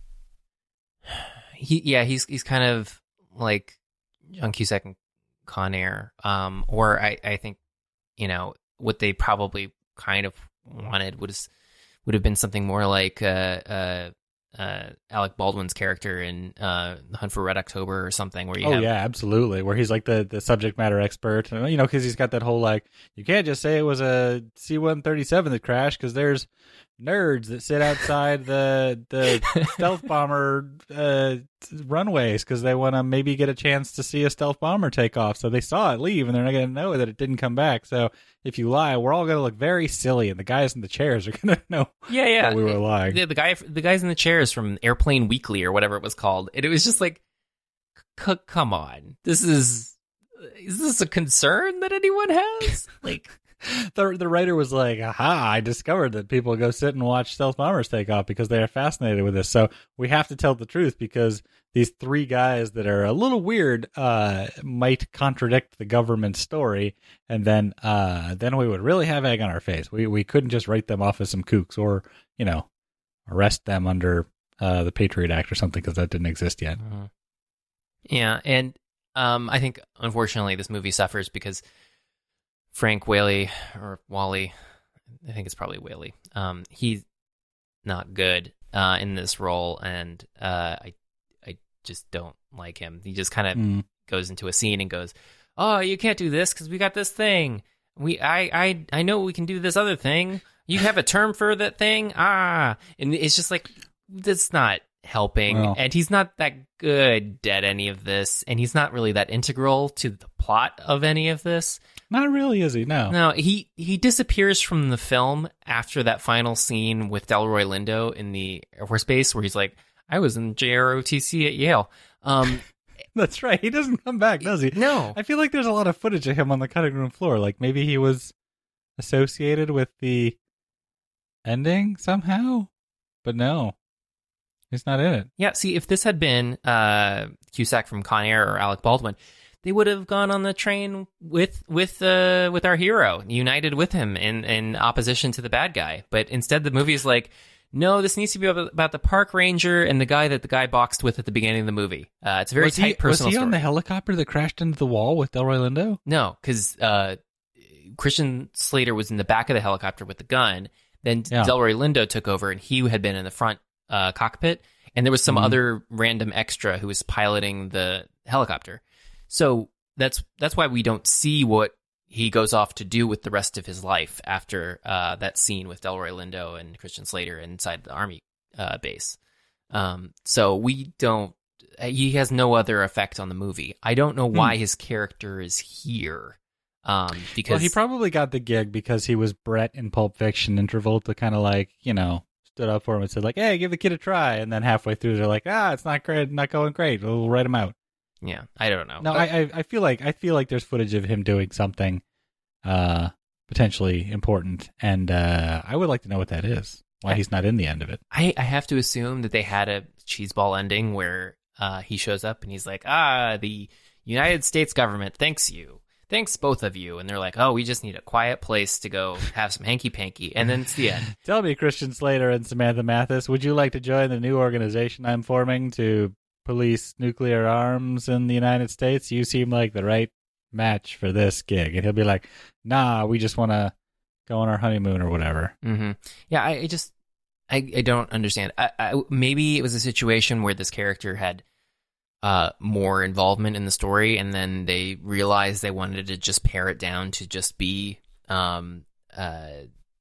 he yeah he's he's kind of like John Cusack and Con Air, um, or I I think you know. What they probably kind of wanted would would have been something more like uh, uh, uh, Alec Baldwin's character in uh, The Hunt for Red October or something. Where you oh have... yeah, absolutely, where he's like the, the subject matter expert, you know, because he's got that whole like you can't just say it was a C one thirty-seven that crashed because there's nerds that sit outside the the stealth bomber uh, runways because they want to maybe get a chance to see a stealth bomber take off. So they saw it leave, and they're not going to know that it didn't come back. So if you lie, we're all going to look very silly, and the guys in the chairs are going to know yeah, yeah. that we were lying. The, the guy, the guys in the chairs from Airplane Weekly or whatever it was called, and it was just like, c- come on, this is is this a concern that anyone has? Like. The the writer was like, aha, I discovered that people go sit and watch stealth bombers take off because they are fascinated with this. So we have to tell the truth because these three guys that are a little weird uh, might contradict the government story. And then uh, then we would really have egg on our face. We we couldn't just write them off as some kooks or, you know, arrest them under uh, the Patriot Act or something because that didn't exist yet. Mm-hmm. Yeah. And um, I think, unfortunately, this movie suffers because Frank Whaley, or Wally, I think it's probably Whaley. Um, he's not good uh, in this role, and uh, I, I just don't like him. He just kind of mm. goes into a scene and goes, "Oh, you can't do this because we got this thing. We, I, I, I know we can do this other thing. You have a term for that thing, ah." And it's just like that's not helping, well. And he's not that good at any of this, and he's not really that integral to the plot of any of this. Not really, is he? No. No, he, he disappears from the film after that final scene with Delroy Lindo in the Air Force Base where he's like, I was in J R O T C at Yale. Um, That's right. He doesn't come back, does he? no. I feel like there's a lot of footage of him on the cutting room floor. Like maybe he was associated with the ending somehow, but no, he's not in it. Yeah, see, if this had been uh, Cusack from Con Air or Alec Baldwin, they would have gone on the train with with uh, with our hero, united with him in, in opposition to the bad guy. But instead, the movie is like, no, this needs to be about the park ranger and the guy that the guy boxed with at the beginning of the movie. Uh, it's a very was tight he, personal Was he story. on the helicopter that crashed into the wall with Delroy Lindo? No, because uh, Christian Slater was in the back of the helicopter with the gun. Then Yeah. Delroy Lindo took over, and he had been in the front uh, cockpit. And there was some Mhm. other random extra who was piloting the helicopter. So that's that's why we don't see what he goes off to do with the rest of his life after uh, that scene with Delroy Lindo and Christian Slater inside the army uh, base. Um, so we don't. He has no other effect on the movie. I don't know why Hmm. his character is here. Um, because Well, he probably got the gig because he was Brett in Pulp Fiction, and Travolta kind of like, you know, stood up for him and said like, "Hey, give the kid a try." And then halfway through, they're like, "Ah, it's not great, not going great. We'll write him out." yeah, I don't know. No, But- I, I, I feel like I feel like there's footage of him doing something, uh, potentially important, and uh, I would like to know what that is. Why he's not in the end of it? I, I have to assume that they had a cheeseball ending where uh, he shows up and he's like, ah, the United States government thanks you. Thanks, both of you. And they're like, oh, we just need a quiet place to go have some hanky-panky. And then it's the end. Tell me, Christian Slater and Samantha Mathis, would you like to join the new organization I'm forming to police nuclear arms in the United States? You seem like the right match for this gig. And he'll be like, nah, we just want to go on our honeymoon or whatever. Mm-hmm. Yeah, I, I just, I, I don't understand. I, I, maybe it was a situation where this character had uh, more involvement in the story, and then they realized they wanted to just pare it down to just be, um, uh,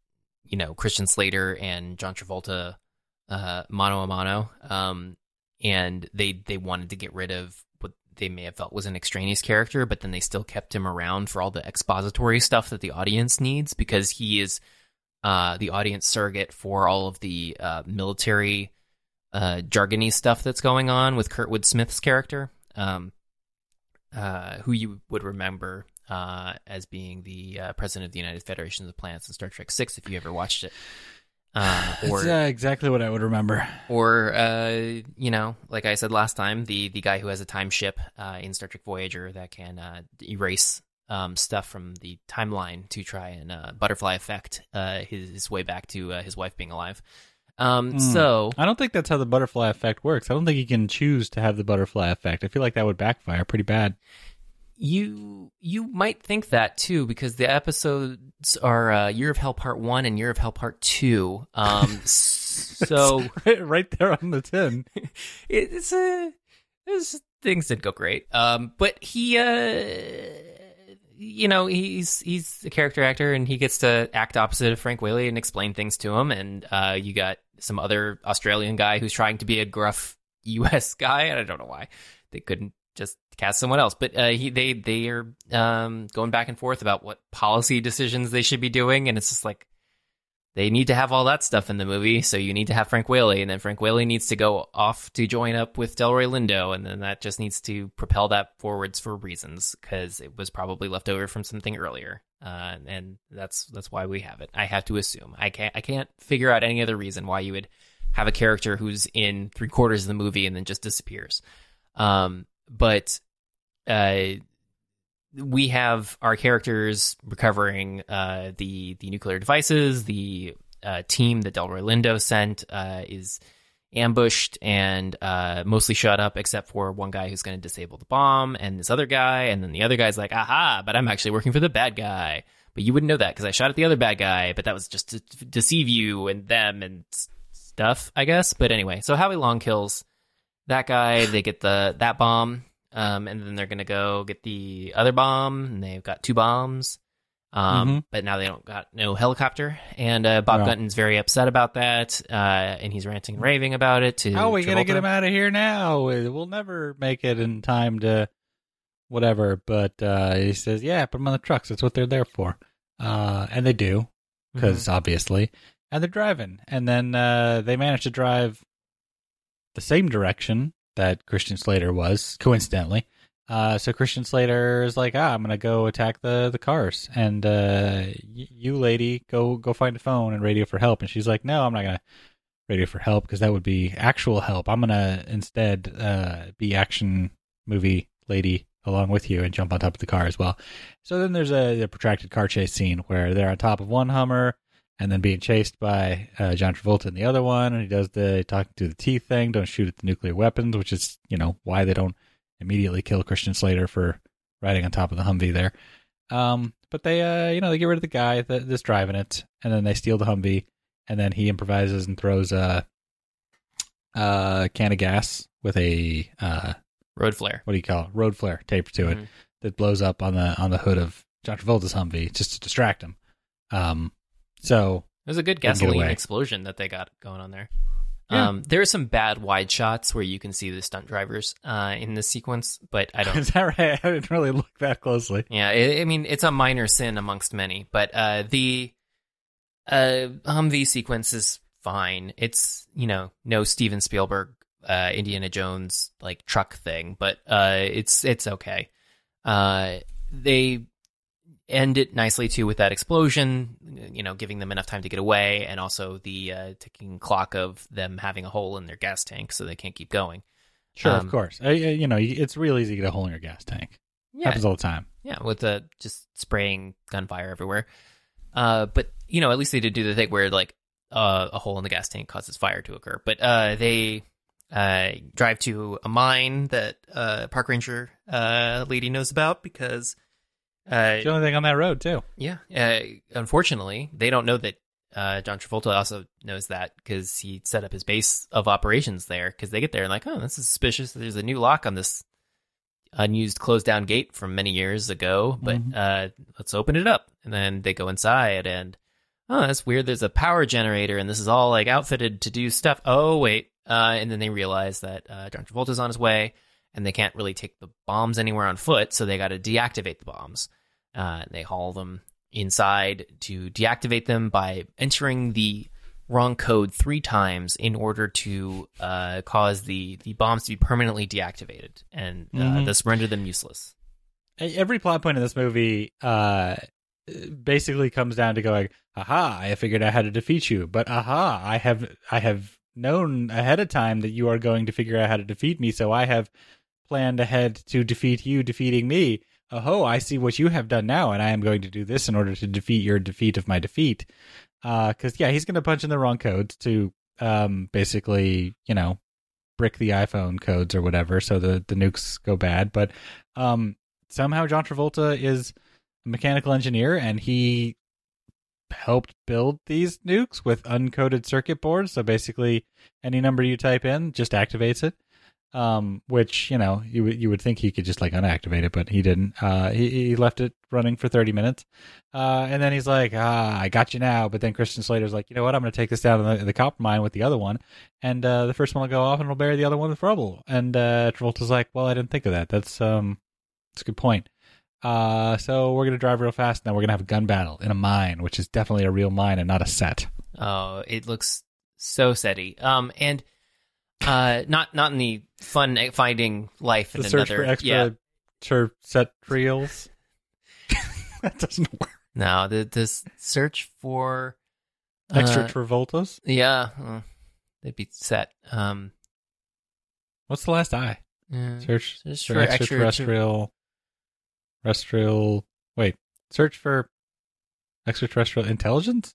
you know, Christian Slater and John Travolta, uh, mano a mano, um, and they they wanted to get rid of what they may have felt was an extraneous character, but then they still kept him around for all the expository stuff that the audience needs, because he is uh, the audience surrogate for all of the uh, military uh, jargony stuff that's going on with Kurtwood Smith's character, um, uh, who you would remember uh, as being the uh, president of the United Federation of Planets in Star Trek Six, if you ever watched it. Uh, or That's uh, exactly what I would remember. Or, uh, you know, like I said last time, the, the guy who has a time ship uh, in Star Trek Voyager that can uh, erase um, stuff from the timeline to try and uh, butterfly effect uh, his, his way back to uh, his wife being alive. Um, Mm. So, I don't think that's how the butterfly effect works. I don't think you can choose to have the butterfly effect. I feel like that would backfire pretty bad. you you might think that too, because the episodes are uh, Year of Hell Part One and Year of Hell Part Two. Um, so right, right there on the tin. it, it's a it's, things didn't go great. Um, but he, uh, you know, he's he's a character actor, and he gets to act opposite of Frank Whaley and explain things to him. And uh, you got some other Australian guy who's trying to be a gruff U S guy, and I don't know why they couldn't just cast someone else. But uh, he they they are um, going back and forth about what policy decisions they should be doing, and it's just like, they need to have all that stuff in the movie, so you need to have Frank Whaley, and then Frank Whaley needs to go off to join up with Delroy Lindo, and then that just needs to propel that forwards for reasons, because it was probably left over from something earlier, uh, and that's that's why we have it. I have to assume. I can't I can't figure out any other reason why you would have a character who's in three quarters of the movie and then just disappears. Um, but uh, we have our characters recovering uh, the the nuclear devices. The uh, team that Delroy Lindo sent uh, is ambushed and uh, mostly shut up, except for one guy who's going to disable the bomb, and this other guy, and then the other guy's like, aha, but I'm actually working for the bad guy. But you wouldn't know that because I shot at the other bad guy, but that was just to to deceive you and them and s- stuff, I guess. But anyway, so Howie Long kills that guy. They get the that bomb. Um, and then they're going to go get the other bomb, and they've got two bombs. Um, Mm-hmm. But now they don't got no helicopter. And uh, Bob No. Gunton's very upset about that, uh, and he's ranting and raving about it to How are we going to Travolta. get him out of here now? We'll never make it in time to whatever. But uh, he says, yeah, put them on the trucks. That's what they're there for. Uh, and they do, because Mhm. obviously. And they're driving. And then uh, they manage to drive the same direction that Christian Slater was, coincidentally. Uh, so Christian Slater is like, ah, I'm gonna go attack the, the cars, and uh, y- you lady, go go find a phone and radio for help. And she's like, no, I'm not gonna radio for help because that would be actual help. I'm gonna instead uh, be action movie lady along with you and jump on top of the car as well. So then there's a, a protracted car chase scene where they're on top of one Hummer and then being chased by uh, John Travolta in the other one, and he does the talking to the teeth thing, don't shoot at the nuclear weapons, which is, you know, why they don't immediately kill Christian Slater for riding on top of the Humvee there. Um, but they, uh, you know, they get rid of the guy that, that's driving it, and then they steal the Humvee, and then he improvises and throws a, a can of gas with a uh, road flare. What do you call it? Road flare taped to Mm-hmm. it that blows up on the on the hood of John Travolta's Humvee just to distract him. Um, so it was a good gasoline explosion that they got going on there. Yeah. Um, there are some bad wide shots where you can see the stunt drivers uh, in this sequence, but I don't. Is that right? I didn't really look that closely. Yeah, it, I mean, it's a minor sin amongst many, but uh, the uh, Humvee sequence is fine. It's, you know, no Steven Spielberg, uh, Indiana Jones like truck thing, but uh, it's it's okay. Uh, they end it nicely too with that explosion, you know, giving them enough time to get away, and also the uh, ticking clock of them having a hole in their gas tank so they can't keep going. Sure, um, of course. I, you know, it's real easy to get a hole in your gas tank. Yeah, happens all the time. Yeah, with the just spraying gunfire everywhere. Uh, but you know, at least they did do the thing where like uh, a hole in the gas tank causes fire to occur. But uh, they uh, drive to a mine that uh, park ranger uh, lady knows about because. Uh, it's the only thing on that road, too. Yeah. Uh, unfortunately, they don't know that uh, John Travolta also knows that because he set up his base of operations there, because they get there and like, oh, this is suspicious. There's a new lock on this unused closed down gate from many years ago, but mm-hmm. uh, let's open it up. And then they go inside and, oh, that's weird. There's a power generator and this is all like outfitted to do stuff. Oh, wait. Uh, and then they realize that uh, John Travolta's on his way and they can't really take the bombs anywhere on foot, so they got to deactivate the bombs. Uh, they haul them inside to deactivate them by entering the wrong code three times in order to uh, cause the, the bombs to be permanently deactivated and uh, mm-hmm. thus render them useless. Every plot point in this movie uh, basically comes down to going, aha, I figured out how to defeat you, but aha, I have I have known ahead of time that you are going to figure out how to defeat me, so I have planned ahead to defeat you defeating me. Oh, I see what you have done now, and I am going to do this in order to defeat your defeat of my defeat. Because, uh, yeah, he's going to punch in the wrong codes to um, basically, you know, brick the iPhone codes or whatever, so the, the nukes go bad. But um, somehow John Travolta is a mechanical engineer, and he helped build these nukes with uncoded circuit boards. So basically, any number you type in just activates it. Um, which, you know, you would you would think he could just like unactivate it, but he didn't. Uh, he he left it running for thirty minutes, uh, and then he's like, "Ah, I got you now." But then Christian Slater's like, "You know what? I'm going to take this down to the, the copper mine with the other one, and uh, the first one will go off, and it'll bury the other one with rubble." And uh, Travolta's like, "Well, I didn't think of that. That's um, that's a good point." Uh, so we're going to drive real fast, and then we're going to have a gun battle in a mine, which is definitely a real mine and not a set. Oh, it looks so setty. Um, and. Uh, not not in the fun finding life in the another. Search for extra yeah. ter- set reels. That doesn't work. No, the this search for uh, extra Travoltas. Yeah, uh, they'd be set. Um, what's the last I? Uh, search, search for, for extraterrestrial. Terrestrial. Wait, search for extraterrestrial intelligence.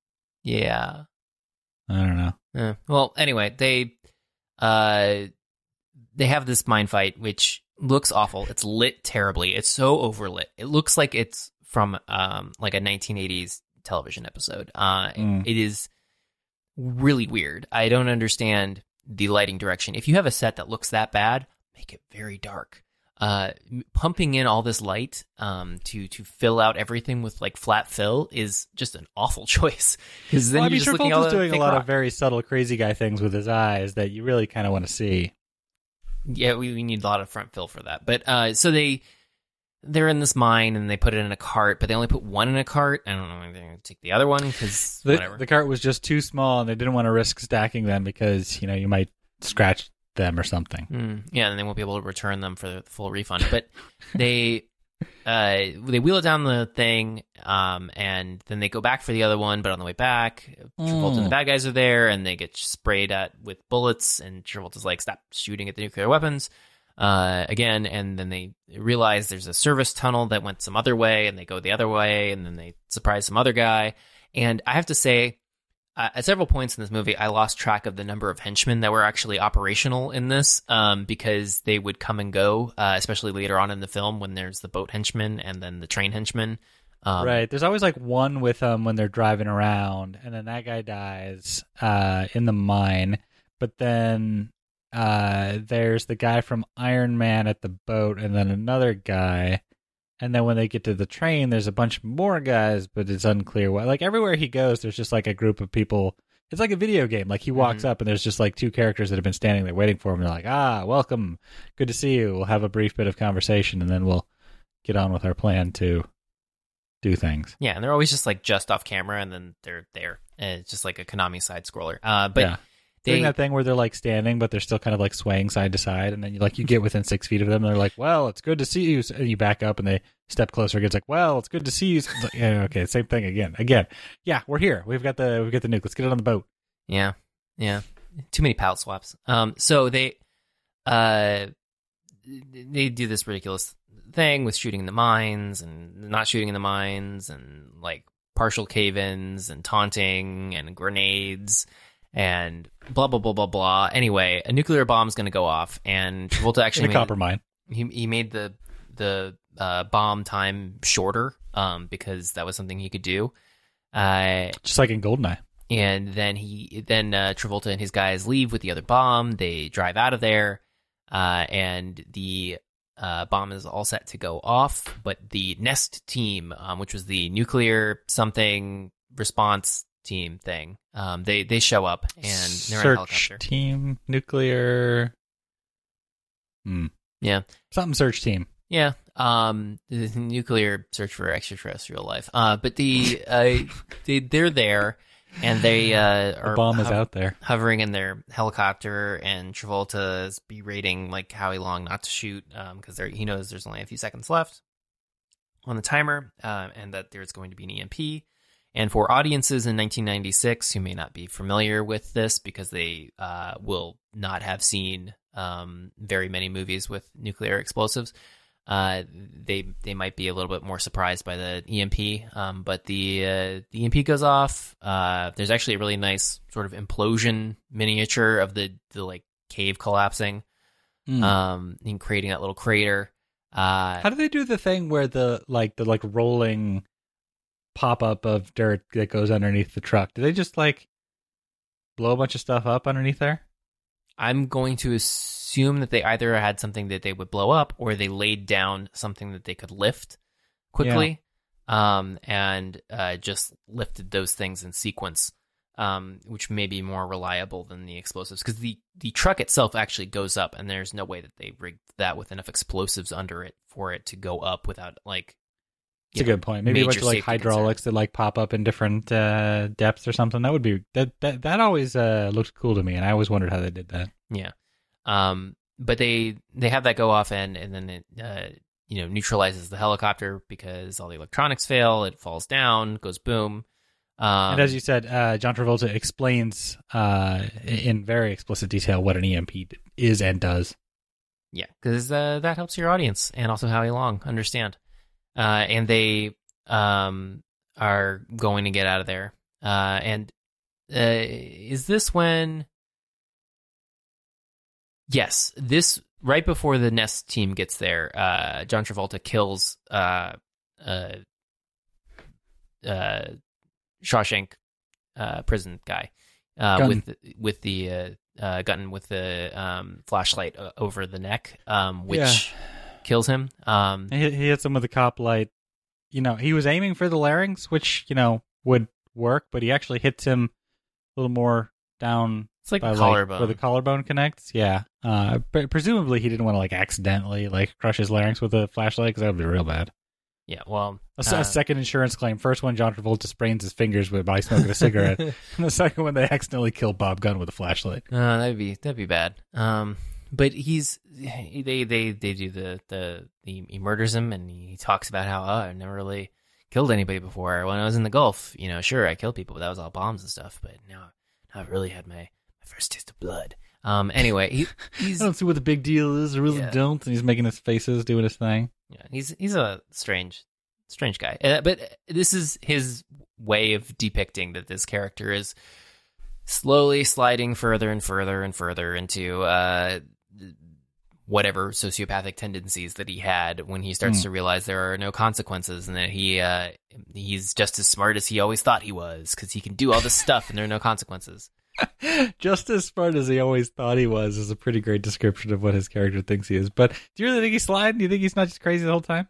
Yeah, I don't know. Uh, well, anyway, they. Uh, they have this mine fight, which looks awful. It's lit terribly. It's so overlit. It looks like it's from um like a nineteen eighties television episode. Uh, mm. It is really weird. I don't understand the lighting direction. If you have a set that looks that bad, make it very dark. Uh, pumping in all this light um to to fill out everything with like flat fill is just an awful choice, because then well, you're I mean, just looking at doing a lot rock. of very subtle crazy guy things with his eyes that you really kind of want to see. Yeah, we, we need a lot of front fill for that. But uh, so they they're in this mine and they put it in a cart, but they only put one in a cart. I don't know if they're going to take the other one because the, whatever. The cart was just too small, and they didn't want to risk stacking them because, you know, you might scratch them or something. Mm, yeah, and they won't be able to return them for the full refund. But they uh, they wheel it down the thing, um, and then they go back for the other one. But on the way back, Travolta Mm. and the bad guys are there, and they get sprayed at with bullets. And Travolta's like, "Stop shooting at the nuclear weapons." Uh, again, and then they realize there's a service tunnel that went some other way, and they go the other way, and then they surprise some other guy. And I have to say, uh, at several points in this movie, I lost track of the number of henchmen that were actually operational in this, um, because they would come and go, uh, especially later on in the film when there's the boat henchmen and then the train henchmen. Um, Right. There's always like one with them when they're driving around, and then that guy dies uh, in the mine. But then uh, there's the guy from Iron Man at the boat, and then another guy. And then when they get to the train, there's a bunch more guys, but it's unclear why. Like everywhere he goes, there's just like a group of people. It's like a video game. Like he walks Mhm. up, and there's just like two characters that have been standing there waiting for him. And they're like, "Ah, welcome, good to see you." We'll have a brief bit of conversation, and then we'll get on with our plan to do things. Yeah, and they're always just like just off camera, and then they're there. And it's just like a Konami side scroller. Uh, but yeah. they, Doing that thing where they're like standing, but they're still kind of like swaying side to side, and then you like you get within six feet of them, and they're like, "Well, it's good to see you," and you back up, and they step closer. It's like, "Well, it's good to see you." It's like, yeah, okay, same thing again, again. Yeah, we're here. We've got the we've got the nuke. Let's get it on the boat. Yeah, yeah. Too many palette swaps. Um, so they, uh, they do this ridiculous thing with shooting in the mines and not shooting in the mines, and like partial cave-ins and taunting and grenades and blah blah blah blah blah. Anyway, a nuclear bomb's going to go off, and Travolta actually In a made, copper mine. he he made the the uh, bomb time shorter, um, because that was something he could do. Uh, Just like in Goldeneye. and then he then uh, Travolta and his guys leave with the other bomb. They drive out of there, uh, and the uh, bomb is all set to go off. But the Nest team, um, which was the nuclear something response team thing, um, they they show up and they're in a Search helicopter. team, nuclear. Hmm. Yeah. Something search team. Yeah, um, the nuclear search for extraterrestrial life. Uh, but the uh, they they're there, and they uh, The are bomb is hov- out there. hovering in their helicopter, and Travolta is berating like Howie Long not to shoot, because um, he knows there's only a few seconds left on the timer, uh, and that there's going to be an E M P. And for audiences in nineteen ninety-six who may not be familiar with this because they uh, will not have seen um, very many movies with nuclear explosives, uh, they they might be a little bit more surprised by the E M P. Um, but the uh, the E M P goes off. Uh, there's actually a really nice sort of implosion miniature of the, the like cave collapsing, Mm. um, and creating that little crater. Uh, How do they do the thing where the like the like rolling pop up of dirt that goes underneath the truck? Do they just like blow a bunch of stuff up underneath there? I'm going to assume that they either had something that they would blow up, or they laid down something that they could lift quickly, um, and uh, just lifted those things in sequence, um, which may be more reliable than the explosives. Because the, the truck itself actually goes up, and there's no way that they rigged that with enough explosives under it for it to go up without, like, It's a good point. Maybe a bunch major of like safety hydraulics that like pop up in different uh, depths or something. That would be that that that always uh, looked cool to me, and I always wondered how they did that. Yeah. Um, but they they have that go off, and, and then it uh, you know neutralizes the helicopter because all the electronics fail. It falls down, goes boom. Um, And as you said, uh, John Travolta explains uh, in very explicit detail what an E M P is and does. yeah, because uh, that helps your audience and also Howie Long understand. Uh, and they um, are going to get out of there. Uh, and uh, is this when? Yes, this right before the Nest team gets there. Uh, John Travolta kills uh, uh, uh, Shawshank uh, prison guy uh, Gunn. with with the uh, uh, gun with the um, flashlight uh, over the neck, um, which Yeah. kills him. Um, He, he hits him with a cop light. You know, he was aiming for the larynx, which you know would work, but he actually hits him a little more down it's like by a like, collarbone. where the collarbone connects. Yeah, uh, pre- presumably he didn't want to like accidentally like crush his larynx with a flashlight because that would be real bad. Yeah, well, A, s- uh, a second insurance claim. First one, John Travolta sprains his fingers with by smoking a cigarette. And the second one, they accidentally kill Bob Gunn with a flashlight. Uh, that'd be that'd be bad. Um, but he's they they they do the the he, he murders him, and he talks about how oh, I've never really killed anybody before. When I was in the Gulf, you know, sure I killed people, but that was all bombs and stuff. But now, now I've really had my, my first taste of blood. Um, anyway, he, he's I don't see what the big deal is. I really Yeah. don't. And he's making his faces, doing his thing. yeah, he's he's a strange strange guy. Uh, but this is his way of depicting that this character is slowly sliding further and further and further into uh, whatever sociopathic tendencies that he had when he starts Mm. to realize there are no consequences, and that he uh, he's just as smart as he always thought he was because he can do all this stuff and there are no consequences. Just as smart as he always thought he was is a pretty great description of what his character thinks he is. But do you really think he's sliding? Do you think he's not just crazy the whole time?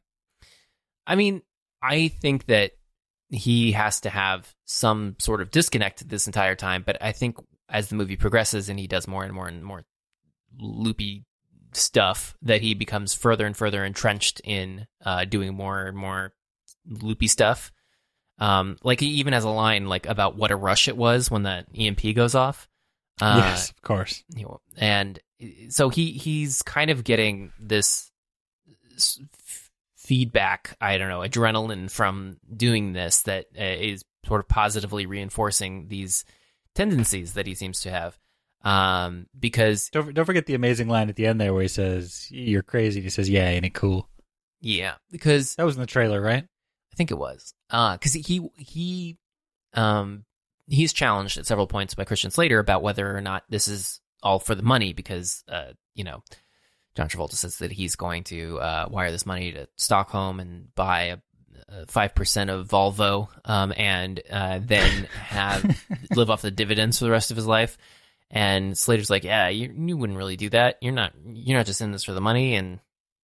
I mean, I think that he has to have some sort of disconnect this entire time, but I think as the movie progresses and he does more and more and more loopy stuff, that he becomes further and further entrenched in uh, doing more and more loopy stuff. Um, like he even has a line like about what a rush it was when that E M P goes off. Uh, yes, of course. you know, and so he he's kind of getting this s- f- feedback, I don't know, adrenaline from doing this that uh, is sort of positively reinforcing these tendencies that he seems to have. Um, because Don't don't forget the amazing line at the end there where he says, "You're crazy." And he says, "Yeah, ain't it cool?" yeah, because That was in the trailer, right? I think it was uh because he he um he's challenged at several points by Christian Slater about whether or not this is all for the money, because uh you know John Travolta says that he's going to uh, wire this money to Stockholm and buy a five percent of Volvo, um, and uh, then have live off the dividends for the rest of his life. And Slater's like, yeah, you, you wouldn't really do that. You're not you're not just in this for the money. And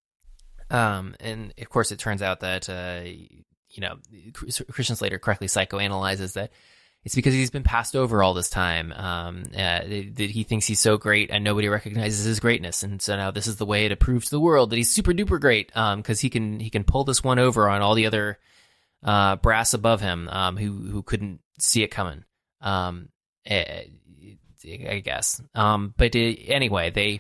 um and of course it turns out that uh, you know Christian Slater correctly psychoanalyzes that it's because he's been passed over all this time, um, uh, that he thinks he's so great and nobody recognizes his greatness. And so now this is the way to prove to the world that he's super duper great, um, because he can he can pull this one over on all the other uh, brass above him, um, who who couldn't see it coming. Um, I, I guess. Um, but it, anyway, they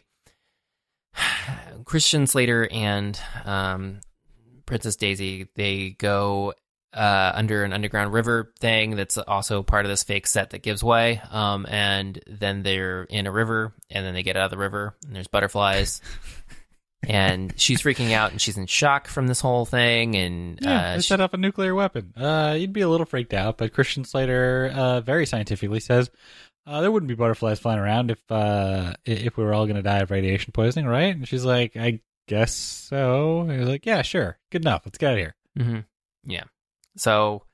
Christian Slater and um, Princess Daisy, they go Uh, under an underground river thing that's also part of this fake set that gives way. Um, and then they're in a river, and then they get out of the river, and there's butterflies. And she's freaking out, and she's in shock from this whole thing. And Yeah, uh, they she- set up a nuclear weapon. Uh, you'd be a little freaked out, but Christian Slater uh, very scientifically says uh, there wouldn't be butterflies flying around if uh, if we were all going to die of radiation poisoning, right? And she's like, I guess so. And he was like, yeah, sure. Good enough. Let's get out of here. Mm-hmm. Yeah. So,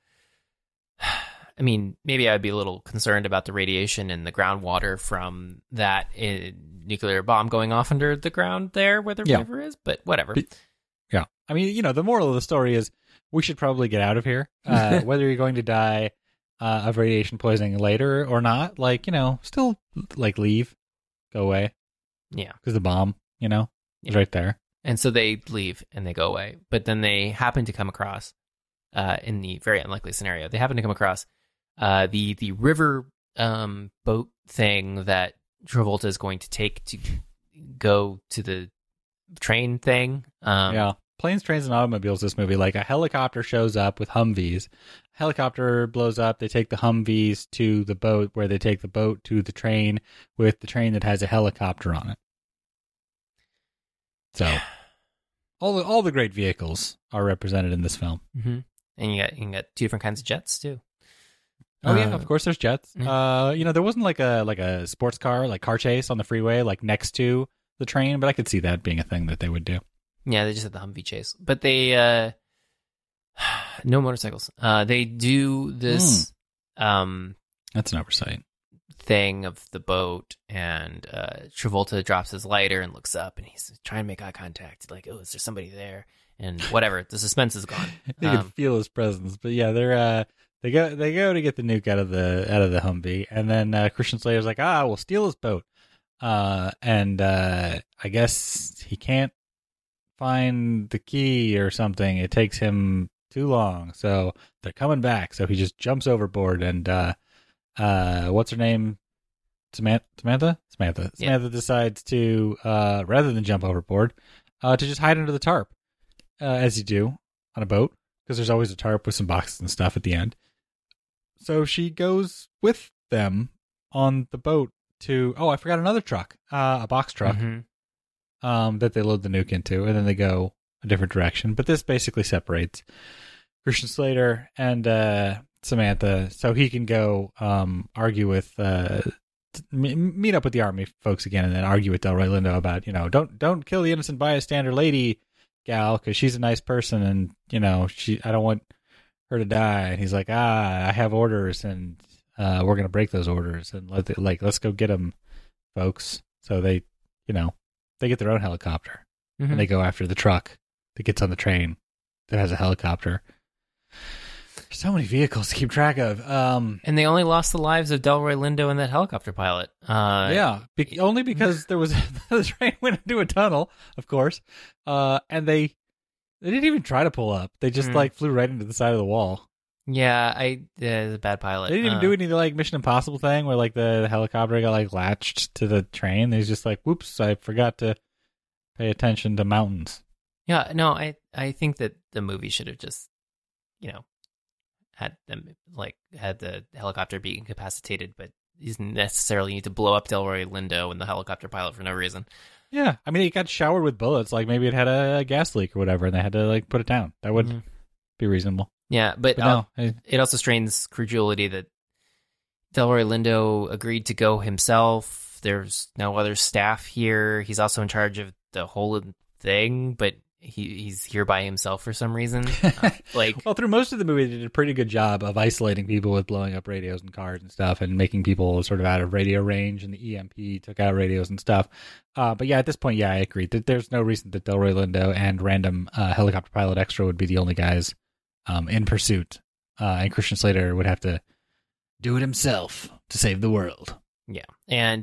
I mean, maybe I'd be a little concerned about the radiation and the groundwater from that uh, nuclear bomb going off under the ground there where the Yeah. river is, but whatever. But- Yeah. I mean, you know, the moral of the story is we should probably get out of here. Uh, whether you're going to die uh, of radiation poisoning later or not, like, you know, still, like, leave, go away. Yeah. Because the bomb, you know, is Yeah. right there. And so they leave and they go away. But then they happen to come across, uh, in the very unlikely scenario, they happen to come across uh, the the river um, boat thing that Travolta is going to take to go to the train thing. Um, Yeah. Planes, trains, and automobiles, this movie. Like, a helicopter shows up with Humvees. Helicopter blows up. They take the Humvees to the boat, where they take the boat to the train with the train that has a helicopter on it. So, all the, all the great vehicles are represented in this film. Mm-hmm. And you got you got two different kinds of jets too. Oh yeah, Uh, of course. There's jets. yeah. Uh, you know, there wasn't like a like a sports car, like car chase on the freeway, like next to the train, but I could see that being a thing that they would do. Yeah, they just had the Humvee chase, but they uh, no motorcycles. Uh, they do this um That's an oversight. thing of the boat, and uh, Travolta drops his lighter and looks up, and he's trying to make eye contact, like, oh, is there somebody there? And whatever, the suspense is gone. You Um, can feel his presence, but yeah, they're uh, they go they go to get the nuke out of the out of the Humvee, and then uh, Christian Slater's like, ah, we'll steal his boat, uh, and uh, I guess he can't find the key or something. It takes him too long, so they're coming back. So he just jumps overboard, and uh, uh, what's her name? Samantha. Samantha. Samantha. Yeah. Samantha decides to, uh, rather than jump overboard, uh, to just hide under the tarp, uh, as you do on a boat, because there's always a tarp with some boxes and stuff at the end. So she goes with them on the boat to. Oh, I forgot another truck, uh, a box truck, Mm-hmm. um, that they load the nuke into, and then they go a different direction. But this basically separates Christian Slater and uh, Samantha, so he can go um, argue with, uh, m- meet up with the army folks again, and then argue with Delroy Lindo about, you know, don't don't kill the innocent bystander lady, gal, because she's a nice person, and you know, she I don't want her to die. And he's like, ah, I have orders, and uh, we're gonna break those orders, and let the, like let's go get them, folks. So they, you know, they get their own helicopter, Mm-hmm. and they go after the truck that gets on the train that has a helicopter. So many vehicles to keep track of. Um, And they only lost the lives of Delroy Lindo and that helicopter pilot. Uh, yeah, be- only because there was the train went into a tunnel, of course, uh, and they they didn't even try to pull up. They just Mm. like flew right into the side of the wall. Yeah, I yeah, it's a bad pilot. They didn't even Uh, do any like Mission Impossible thing where like the, the helicopter got like latched to the train. They just like, whoops, I forgot to pay attention to mountains. Yeah, no, I I think that the movie should have just, you know, had them like had the helicopter be incapacitated, but you didn't necessarily need to blow up Delroy Lindo and the helicopter pilot for no reason. Yeah, I mean, it got showered with bullets. Like maybe it had a, a gas leak or whatever, and they had to like put it down. That would Mhm. be reasonable. Yeah, but, But uh, no, I- it also strains credulity that Delroy Lindo agreed to go himself. There's no other staff here. He's also in charge of the whole thing, but he he's here by himself for some reason. Uh, like, well, through most of the movie, they did a pretty good job of isolating people with blowing up radios and cars and stuff, and making people sort of out of radio range. And the E M P took out radios and stuff. Uh, but yeah, at this point, yeah, I agree that there's no reason that Delroy Lindo and random uh, helicopter pilot extra would be the only guys um, in pursuit, uh, and Christian Slater would have to do it himself to save the world. yeah. And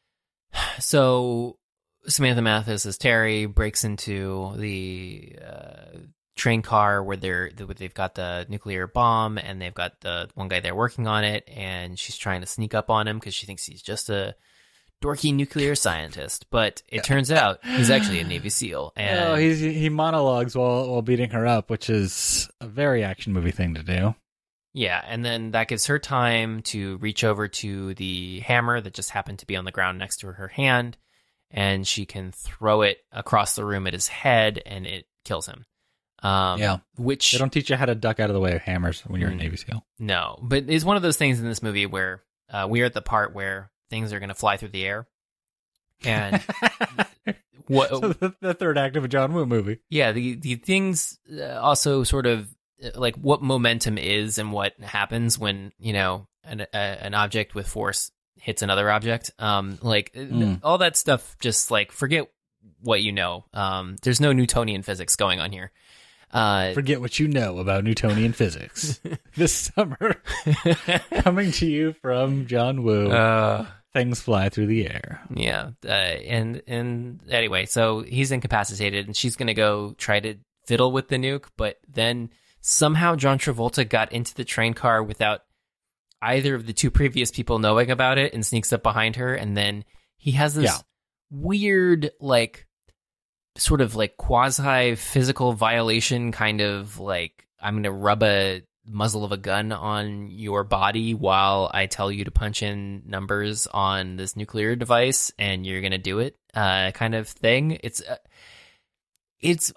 so Samantha Mathis as Terry breaks into the uh, train car where they're they've got the nuclear bomb, and they've got the one guy there working on it, and she's trying to sneak up on him because she thinks he's just a dorky nuclear scientist. But it turns out he's actually a Navy SEAL. And Oh, he's, he monologues while while beating her up, which is a very action movie thing to do. yeah, and then that gives her time to reach over to the hammer that just happened to be on the ground next to her hand, and she can throw it across the room at his head, and it kills him. Um, Yeah. which They don't teach you how to duck out of the way of hammers when you're Mm. a Navy SEAL. no, but it's one of those things in this movie where uh, we are at the part where things are going to fly through the air, and what? So the, the third act of a John Woo movie. Yeah, the the things uh, also sort of uh, like what momentum is and what happens when, you know, an a, an object with force hits another object. Um, like Mm. all that stuff. Just like forget what you know. Um, there's no Newtonian physics going on here. Uh, Forget what you know about Newtonian physics. This summer, coming to you from John Woo, uh, things fly through the air. yeah, uh, and and anyway, so he's incapacitated, and she's gonna go try to fiddle with the nuke, but then somehow John Travolta got into the train car without either of the two previous people knowing about it, and sneaks up behind her, and then he has this Yeah. weird, like, sort of like quasi physical violation, kind of like, I'm gonna rub a muzzle of a gun on your body while I tell you to punch in numbers on this nuclear device, and you're gonna do it, uh, kind of thing. It's uh, it's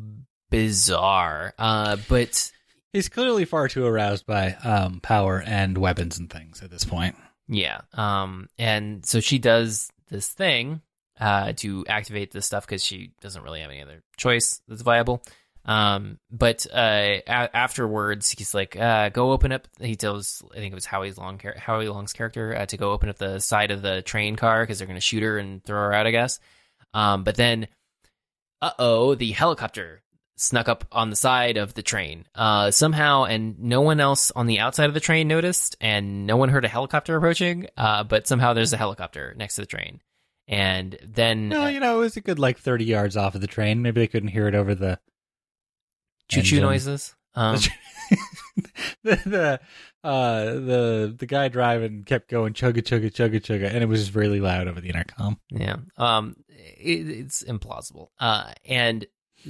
bizarre, uh, but He's clearly far too aroused by um, power and weapons and things at this point. yeah. Um, and so she does this thing uh, to activate this stuff because she doesn't really have any other choice that's viable. Um, but uh, a- afterwards, he's like, uh, "Go open up." He tells, I think it was Howie Long, Howie Long's character, uh, to go open up the side of the train car because they're going to shoot her and throw her out, I guess. Um, but then, uh oh, the helicopter snuck up on the side of the train uh, somehow, and no one else on the outside of the train noticed, and no one heard a helicopter approaching. Uh, but somehow there's a helicopter next to the train, And then No, you know, it was a good like thirty yards off of the train. Maybe they couldn't hear it over the choo-choo engine. noises. Um, the the uh the the guy driving kept going chugga chugga chugga chugga, and it was just really loud over the intercom. yeah. Um, it, it's implausible. Uh, and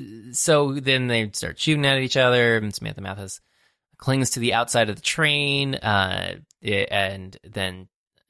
so then they start shooting at each other, and Samantha Mathis clings to the outside of the train. Uh, and then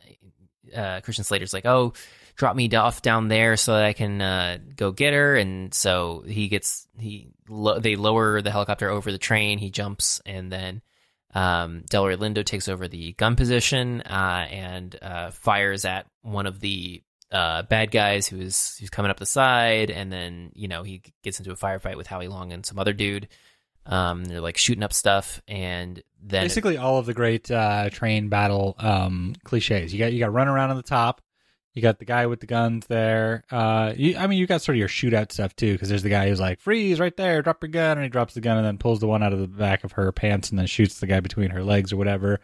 uh, Christian Slater's like, "Oh, drop me off down there so that I can uh, go get her." And so he gets he lo- they lower the helicopter over the train. He jumps, and then um, Delroy Lindo takes over the gun position uh, and uh, fires at one of the uh, bad guys who's who's coming up the side. And then you know he gets into a firefight with Howie Long and some other dude. Um, they're like shooting up stuff, and then basically all of the great uh, train battle um, cliches. You got you got run around on the top. You got the guy with the guns there. Uh, you, I mean, you got sort of your shootout stuff too, because there's the guy who's like, "Freeze right there, drop your gun," and he drops the gun and then pulls the one out of the back of her pants and then shoots the guy between her legs or whatever.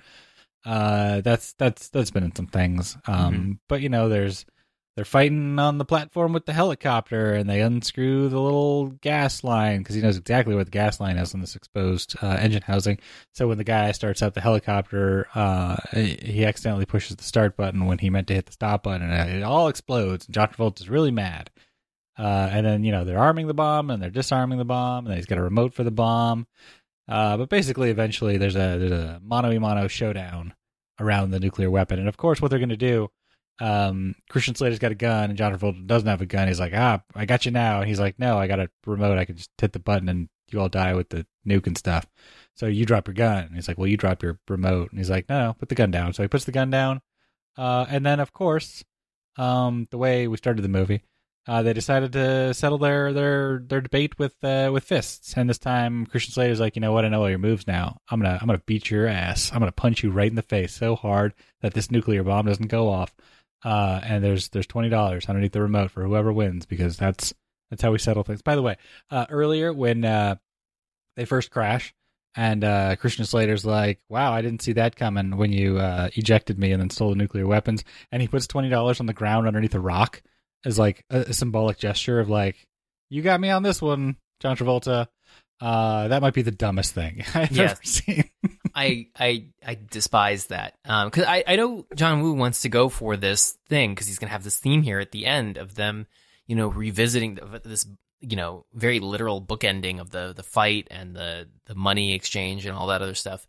Uh, that's that's that's been in some things. Um, Mm-hmm. But you know, there's they're fighting on the platform with the helicopter, and they unscrew the little gas line because he knows exactly where the gas line is on this exposed uh, engine housing. So when the guy starts up the helicopter, uh, he accidentally pushes the start button when he meant to hit the stop button, and it all explodes. And John Travolta's really mad. Uh, and then, you know, they're arming the bomb, and they're disarming the bomb, and then he's got a remote for the bomb. Uh, but basically, eventually, there's a there's a mano-a-mano showdown around the nuclear weapon. And, of course, what they're going to do, um, Christian Slater's got a gun, and John Travolta doesn't have a gun. He's like, ah, I got you now. And he's like, no, I got a remote. I can just hit the button, and you all die with the nuke and stuff. So you drop your gun. And he's like, well, you drop your remote. And he's like, no, no, put the gun down. So he puts the gun down. Uh, and then, of course, um, the way we started the movie, Uh, they decided to settle their their their debate with uh, with fists, and this time Christian Slater's like, you know what? I know all your moves now. I'm gonna I'm gonna beat your ass. I'm gonna punch you right in the face so hard that this nuclear bomb doesn't go off. Uh, and there's there's twenty dollars underneath the remote for whoever wins, because that's that's how we settle things. By the way, uh, earlier when uh, they first crash, and uh, Christian Slater's like, wow, I didn't see that coming when you uh, ejected me and then stole the nuclear weapons, and he puts twenty dollars on the ground underneath a rock as like a, a symbolic gesture of like, you got me on this one, John Travolta. Uh, that might be the dumbest thing I've Yes. ever seen. I I I despise that because I I know John Woo wants to go for this thing because he's gonna have this theme here at the end of them, you know, revisiting the, this, you know, very literal bookending of the the fight and the the money exchange and all that other stuff.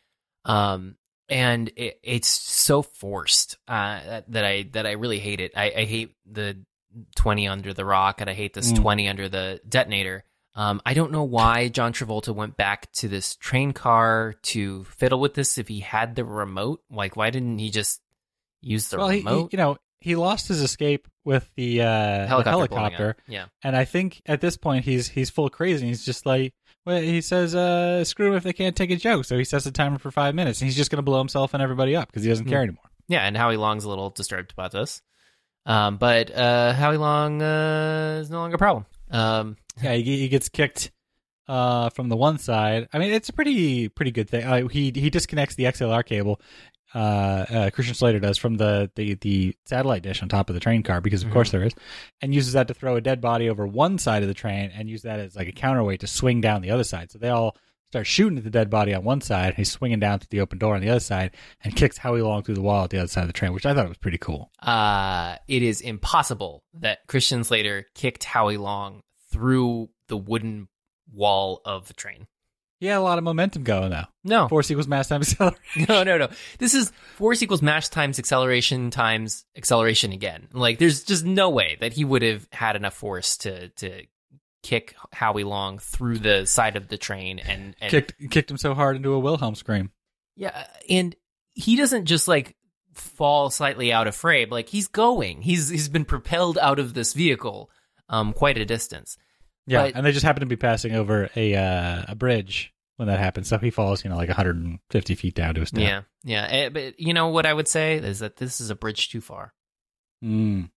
Um, and it, it's so forced uh, that, that I that I really hate it. I, I hate the twenty under the rock, and I hate this Mm. twenty under the detonator. Um, I don't know why John Travolta went back to this train car to fiddle with this if he had the remote. Like, why didn't he just use the well, he, remote? he, you know, he lost his escape with the, uh, helicopter, the blowing helicopter. up. Yeah. And I think at this point he's he's full crazy. He's just like, well, he says, uh, screw him if they can't take a joke. So he sets the timer for five minutes, and he's just going to blow himself and everybody up because he doesn't care Yeah. anymore. Yeah, and Howie Long's a little disturbed about this. Um, but uh, Howie Long uh, is no longer a problem. Um, Yeah, he, he gets kicked uh, from the one side. I mean, it's a pretty pretty good thing. Uh, he he disconnects the X L R cable. Uh, uh, Christian Slater does from the, the, the satellite dish on top of the train car, because of Mhm. course there is, and uses that to throw a dead body over one side of the train and use that as like a counterweight to swing down the other side. So they all start shooting at the dead body on one side. And he's swinging down through the open door on the other side and kicks Howie Long through the wall at the other side of the train, which I thought was pretty cool. uh, it is impossible that Christian Slater kicked Howie Long through the wooden wall of the train. He had a lot of momentum going though. No, Force equals mass times acceleration. no, no, no. This is force equals mass times acceleration times acceleration again. Like, there's just no way that he would have had enough force to to kick Howie Long through the side of the train and, and kicked kicked him so hard into a Wilhelm scream. yeah, and he doesn't just like fall slightly out of frame. Like, he's going. He's he's been propelled out of this vehicle um quite a distance. Yeah, But- and they just happen to be passing over a uh, a bridge when that happens. So he falls, you know, like one hundred fifty feet down to his death. Yeah, yeah. Eh, But you know what I would say is that this is a bridge too far. Mm.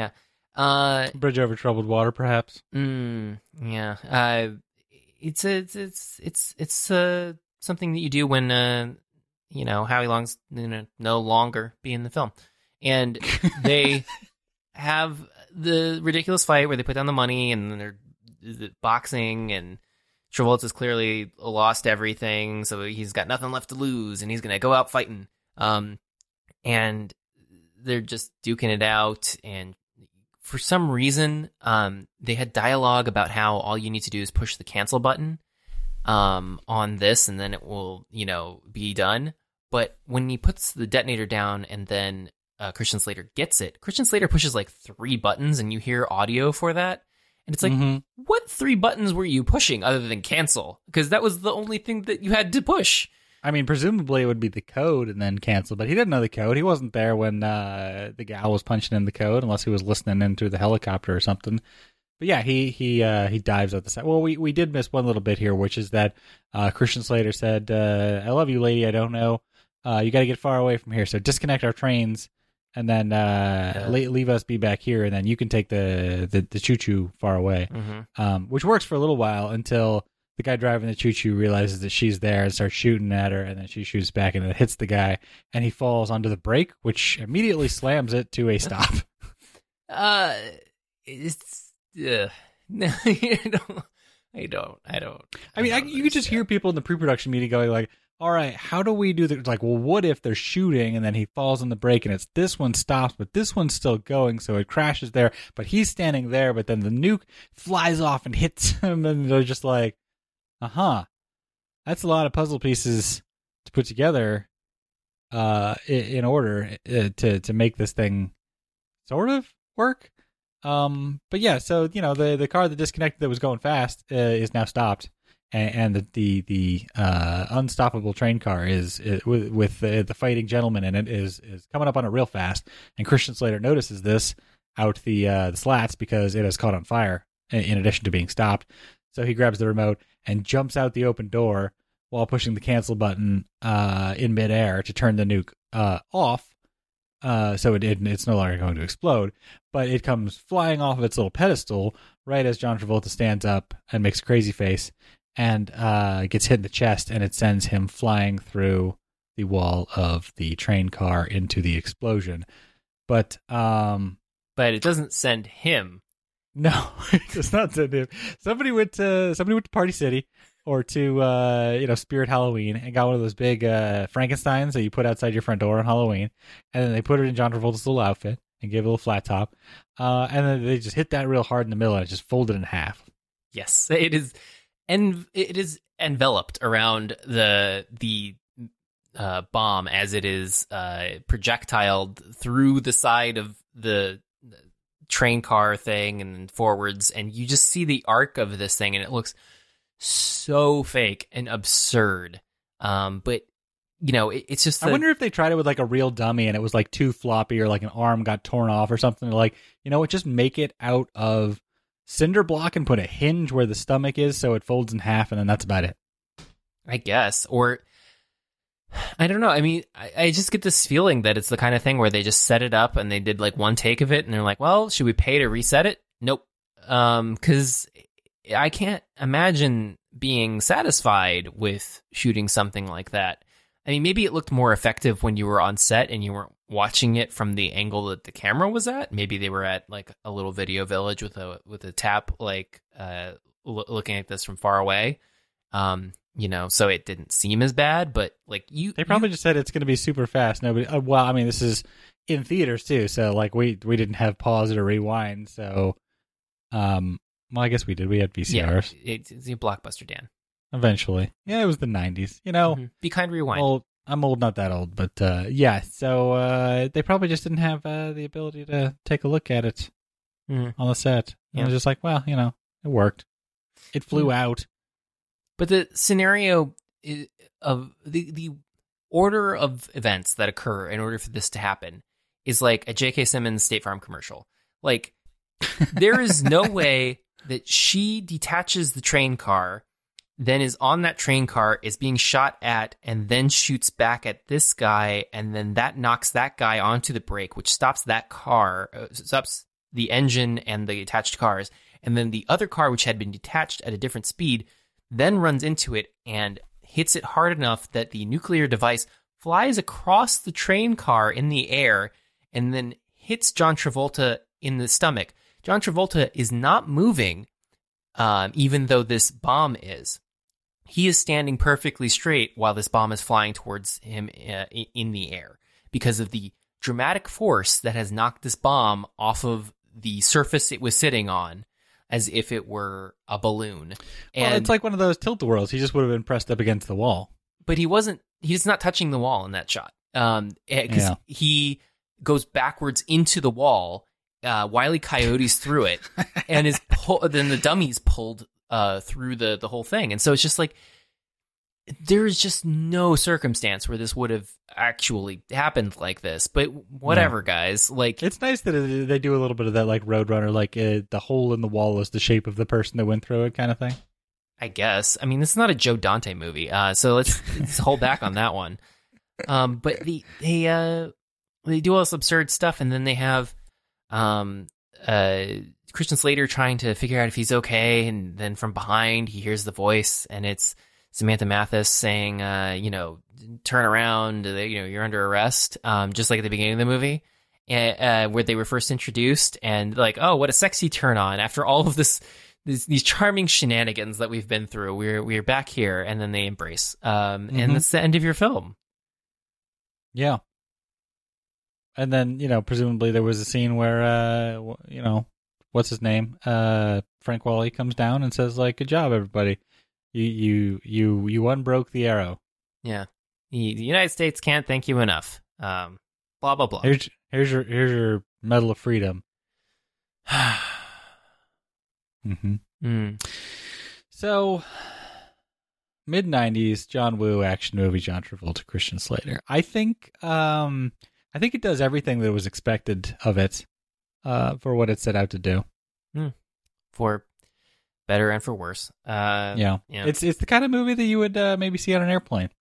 Uh, Bridge over troubled water, perhaps. mm, yeah. Uh, it's a, it's it's it's it's uh something that you do when uh you know Howie Long's you know no longer be in the film, and they have the ridiculous fight where they put down the money and then they're the boxing, and Travolta's clearly lost everything, so he's got nothing left to lose, and he's gonna go out fighting. Um, and they're just duking it out, and for some reason, um, they had dialogue about how all you need to do is push the cancel button, um, on this, and then it will, you know, be done. But when he puts the detonator down, and then uh, Christian Slater gets it, Christian Slater pushes like three buttons, and you hear audio for that. And it's like, mm-hmm. what three buttons were you pushing other than cancel? Because that was the only thing that you had to push. I mean, presumably it would be the code and then cancel, but he didn't know the code. He wasn't there when uh, the gal was punching in the code, unless he was listening in through the helicopter or something. But yeah, he he uh, he dives out the side. Well, we, we did miss one little bit here, which is that uh, Christian Slater said, uh, I love you, lady, I don't know. Uh, you got to get far away from here, so disconnect our trains. And then uh, yeah. leave, leave us be back here, and then you can take the the, the choo-choo far away, mm-hmm. um, which works for a little while until the guy driving the choo-choo realizes that she's there and starts shooting at her, and then she shoots back, and it hits the guy, and he falls onto the brake, which immediately slams it to a stop. uh, it's uh, no, I don't, I don't, I don't. I mean, I I, you could just hear people in the pre-production meeting going like, all right, how do we do the, like, well, what if they're shooting and then he falls on the brake and it's this one stops, but this one's still going, so it crashes there, but he's standing there, but then the nuke flies off and hits him, and they're just like, uh-huh, that's a lot of puzzle pieces to put together uh, in order to, to make this thing sort of work. Um, but yeah, so, you know, the, the car that disconnected that was going fast uh, is now stopped. And the the, the uh, unstoppable train car is, is with, with the, the fighting gentleman in it is is coming up on it real fast. And Christian Slater notices this out the uh, the slats because it has caught on fire in addition to being stopped. So he grabs the remote and jumps out the open door while pushing the cancel button uh, in midair to turn the nuke uh, off. Uh, so it, it it's no longer going to explode, but it comes flying off of its little pedestal right as John Travolta stands up and makes a crazy face. And uh, gets hit in the chest, and it sends him flying through the wall of the train car into the explosion. But um, but it doesn't send him. No, it does not send him. Somebody went to somebody went to Party City or to uh, you know Spirit Halloween and got one of those big uh, Frankensteins that you put outside your front door on Halloween, and then they put it in John Travolta's little outfit and gave it a little flat top, uh, and then they just hit that real hard in the middle and it just folded in half. Yes, it is. And it is enveloped around the the uh, bomb as it is uh, projectiled through the side of the train car thing and then forwards, and you just see the arc of this thing, and it looks so fake and absurd. Um, but you know, it, it's just. I wonder if they tried it with like a real dummy, and it was like too floppy, or like an arm got torn off or something. Like, you know what? Just make it out of cinder block and put a hinge where the stomach is so it folds in half, and then that's about it. I guess. Or I don't know. I mean, I, I just get this feeling that it's the kind of thing where they just set it up and they did like one take of it and they're like, well, should we pay to reset it? Nope. Um, because I can't imagine being satisfied with shooting something like that. I mean, maybe it looked more effective when you were on set and you weren't watching it from the angle that the camera was at. Maybe they were at like a little video village with a with a tap, like uh, l- looking at this from far away. Um, you know, so it didn't seem as bad. But like you, they probably you, just said it's going to be super fast. Nobody. Uh, well, I mean, this is in theaters too, so like we we didn't have pause or rewind. So, um, well, I guess we did. We had V C Rs. Yeah, it's, it's a Blockbuster, Dan. Eventually. Yeah, it was the nineties. You know, mm-hmm. Be kind, rewind. Old, I'm old, not that old, but uh, yeah. So uh, they probably just didn't have uh, the ability to take a look at it mm-hmm. on the set. And yeah. I was just like, well, you know, it worked. It flew mm-hmm. out. But the scenario is, of the the order of events that occur in order for this to happen is like a J K. Simmons State Farm commercial. Like, there is no way that she detaches the train car, then is on that train car, is being shot at, and then shoots back at this guy, and then that knocks that guy onto the brake, which stops that car, uh, stops the engine and the attached cars, and then the other car, which had been detached at a different speed, then runs into it and hits it hard enough that the nuclear device flies across the train car in the air and then hits John Travolta in the stomach. John Travolta is not moving, um, even though this bomb is. He is standing perfectly straight while this bomb is flying towards him uh, in the air because of the dramatic force that has knocked this bomb off of the surface it was sitting on, as if it were a balloon. And, well, it's like one of those tilt-a-whirls. He just would have been pressed up against the wall. But he wasn't, he's not touching the wall in that shot. Um, because Yeah. he goes backwards into the wall, uh, Wile E. Coyotes through it, and is pull, then the dummies pulled uh, through the, the whole thing. And so it's just like, there is just no circumstance where this would have actually happened like this. But whatever, No. guys. Like, It's nice that it, they do a little bit of that, like Roadrunner, like uh, the hole in the wall is the shape of the person that went through it kind of thing. I guess. I mean, this is not a Joe Dante movie, uh, so let's, let's hold back on that one. Um, but the, they uh, they do all this absurd stuff, and then they have um, uh, Christian Slater trying to figure out if he's okay, and then from behind he hears the voice, and it's Samantha Mathis saying, uh, you know, turn around, you know, you're under arrest, um, just like at the beginning of the movie, uh, where they were first introduced, and like, oh, what a sexy turn on after all of this. These, these charming shenanigans that we've been through, we're we're back here, and then they embrace, um, Mhm. and that's the end of your film. Yeah. And then, you know, presumably there was a scene where, uh, w- you know, what's his name? Uh, Frank Wally comes down and says, like, good job, everybody. You you you you unbroke the arrow. Yeah, the, the United States can't thank you enough. Um, blah blah blah. Here's here's your here's your Medal of Freedom. Mm-hmm. Mm. So, mid nineties John Woo action movie, John Travolta, Christian Slater. I think, um, I think it does everything that was expected of it, uh, for what it set out to do. For better and for worse. Uh, Yeah. yeah. it's it's the kind of movie that you would uh, maybe see on an airplane.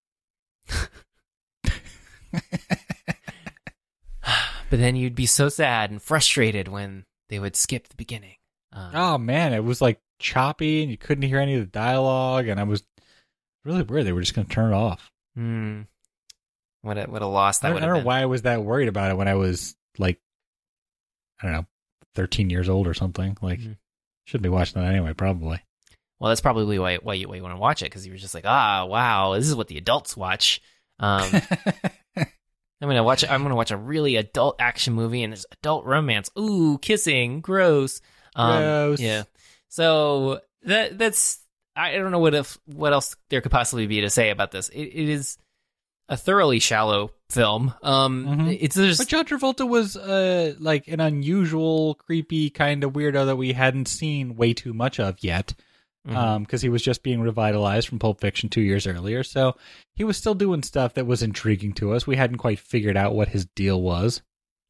But then you'd be so sad and frustrated when they would skip the beginning. Um, Oh man, it was like choppy, and you couldn't hear any of the dialogue, and I was really weird. They were just going to turn it off. hmm. What a what a loss I that don't, would I have don't know been. why I was that worried about it when I was like, I don't know, thirteen years old or something. Like, Mhm. shouldn't be watching that anyway, probably. Well, that's probably why why you, why you want to watch it, because you were just like, ah, wow, this is what the adults watch. Um, I'm gonna watch. I'm gonna watch a really adult action movie, and there's adult romance. Ooh, kissing, gross. Um, Gross. Yeah. So that that's. I don't know what if what else there could possibly be to say about this. It, it is a thoroughly shallow film. Um, Mhm. it's just But John Travolta was uh, like an unusual, creepy kind of weirdo that we hadn't seen way too much of yet. Mhm. Um, because he was just being revitalized from Pulp Fiction two years earlier. So he was still doing stuff that was intriguing to us. We hadn't quite figured out what his deal was.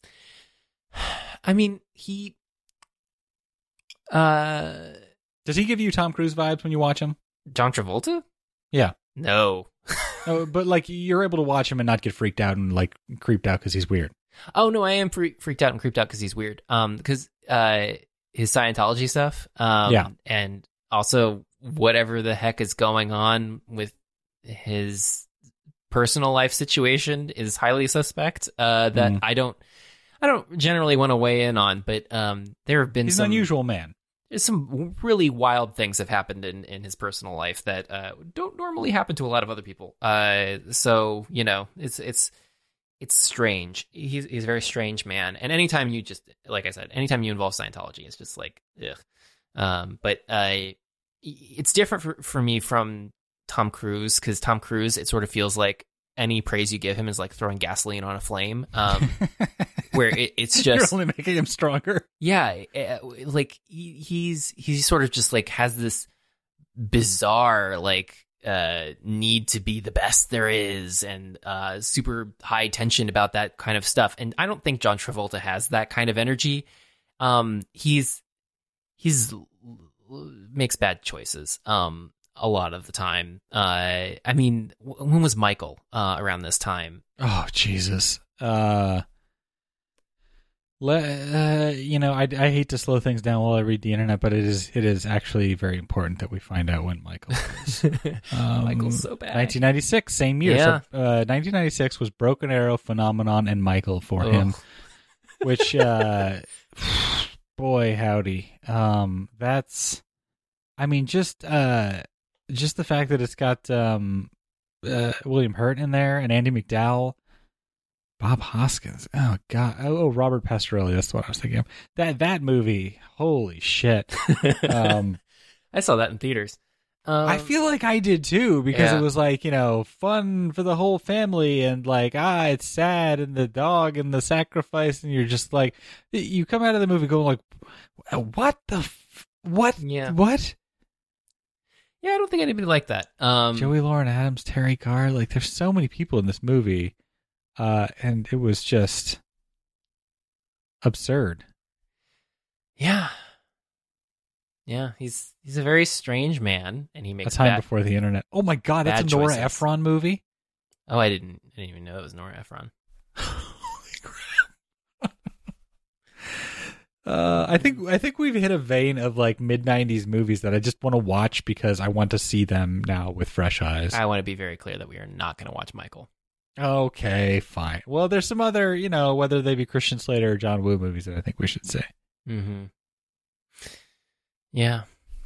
I mean, he. Uh, Does he give you Tom Cruise vibes when you watch him? John Travolta? Yeah. No. Oh, but like you're able to watch him and not get freaked out and like creeped out because he's weird. Oh no, I am free- freaked out and creeped out because he's weird. Um, because uh, his Scientology stuff. Um, Yeah. and also whatever the heck is going on with his personal life situation is highly suspect. Uh, that Mm. I don't, I don't generally want to weigh in on. But um, there have been He's some an unusual man. some really wild things have happened in, in his personal life that uh, don't normally happen to a lot of other people. Uh, so you know, it's it's it's strange. He's he's a very strange man. And anytime you just like I said, anytime you involve Scientology, it's just like ugh. Um, but uh, it's different for for me from Tom Cruise, because Tom Cruise, it sort of feels like any praise you give him is like throwing gasoline on a flame. Um, where it, it's You're just only making him stronger. yeah, uh, like he, he's he's sort of just like has this bizarre like uh need to be the best there is, and uh super high tension about that kind of stuff. And I don't think John Travolta has that kind of energy. Um he's he's makes bad choices um a lot of the time. uh I mean, when was Michael uh around this time? Oh Jesus. Uh Le- uh, you know, I, I hate to slow things down while I read the internet, but it is it is actually very important that we find out when Michael was. Um, Michael's so bad. nineteen ninety-six, same year. Yeah. So, uh, nineteen ninety-six was Broken Arrow, Phenomenon, and Michael for Ugh. him, which uh, boy, howdy. Um, that's, I mean, just uh, just the fact that it's got um, uh, William Hurt in there and Andy McDowell, Bob Hoskins. Oh God. Oh, Robert Pastorelli. That's what I was thinking of. That that movie. Holy shit. Um, I saw that in theaters. Um, I feel like I did too, because yeah. it was like, you know, fun for the whole family, and like, ah, it's sad, and the dog and the sacrifice, and you're just like, you come out of the movie going like, what the, f- what, Yeah. what? Yeah, I don't think anybody liked that. Um, Joey Lauren Adams, Terry Carr, like, there's so many people in this movie, uh, and it was just absurd. Yeah. Yeah, he's he's a very strange man, and he makes A Time bad... Before the Internet. Oh my God, that's a bad Nora choices. Ephron movie? Oh, I didn't I didn't even know it was Nora Ephron. Holy crap. uh, I think I think we've hit a vein of like mid nineties movies that I just want to watch because I want to see them now with fresh eyes. I want to be very clear that we are not going to watch Michael. Okay, fine. Well, there's some other, you know, whether they be Christian Slater or John Woo movies that I think we should see. Mm-hmm. Yeah.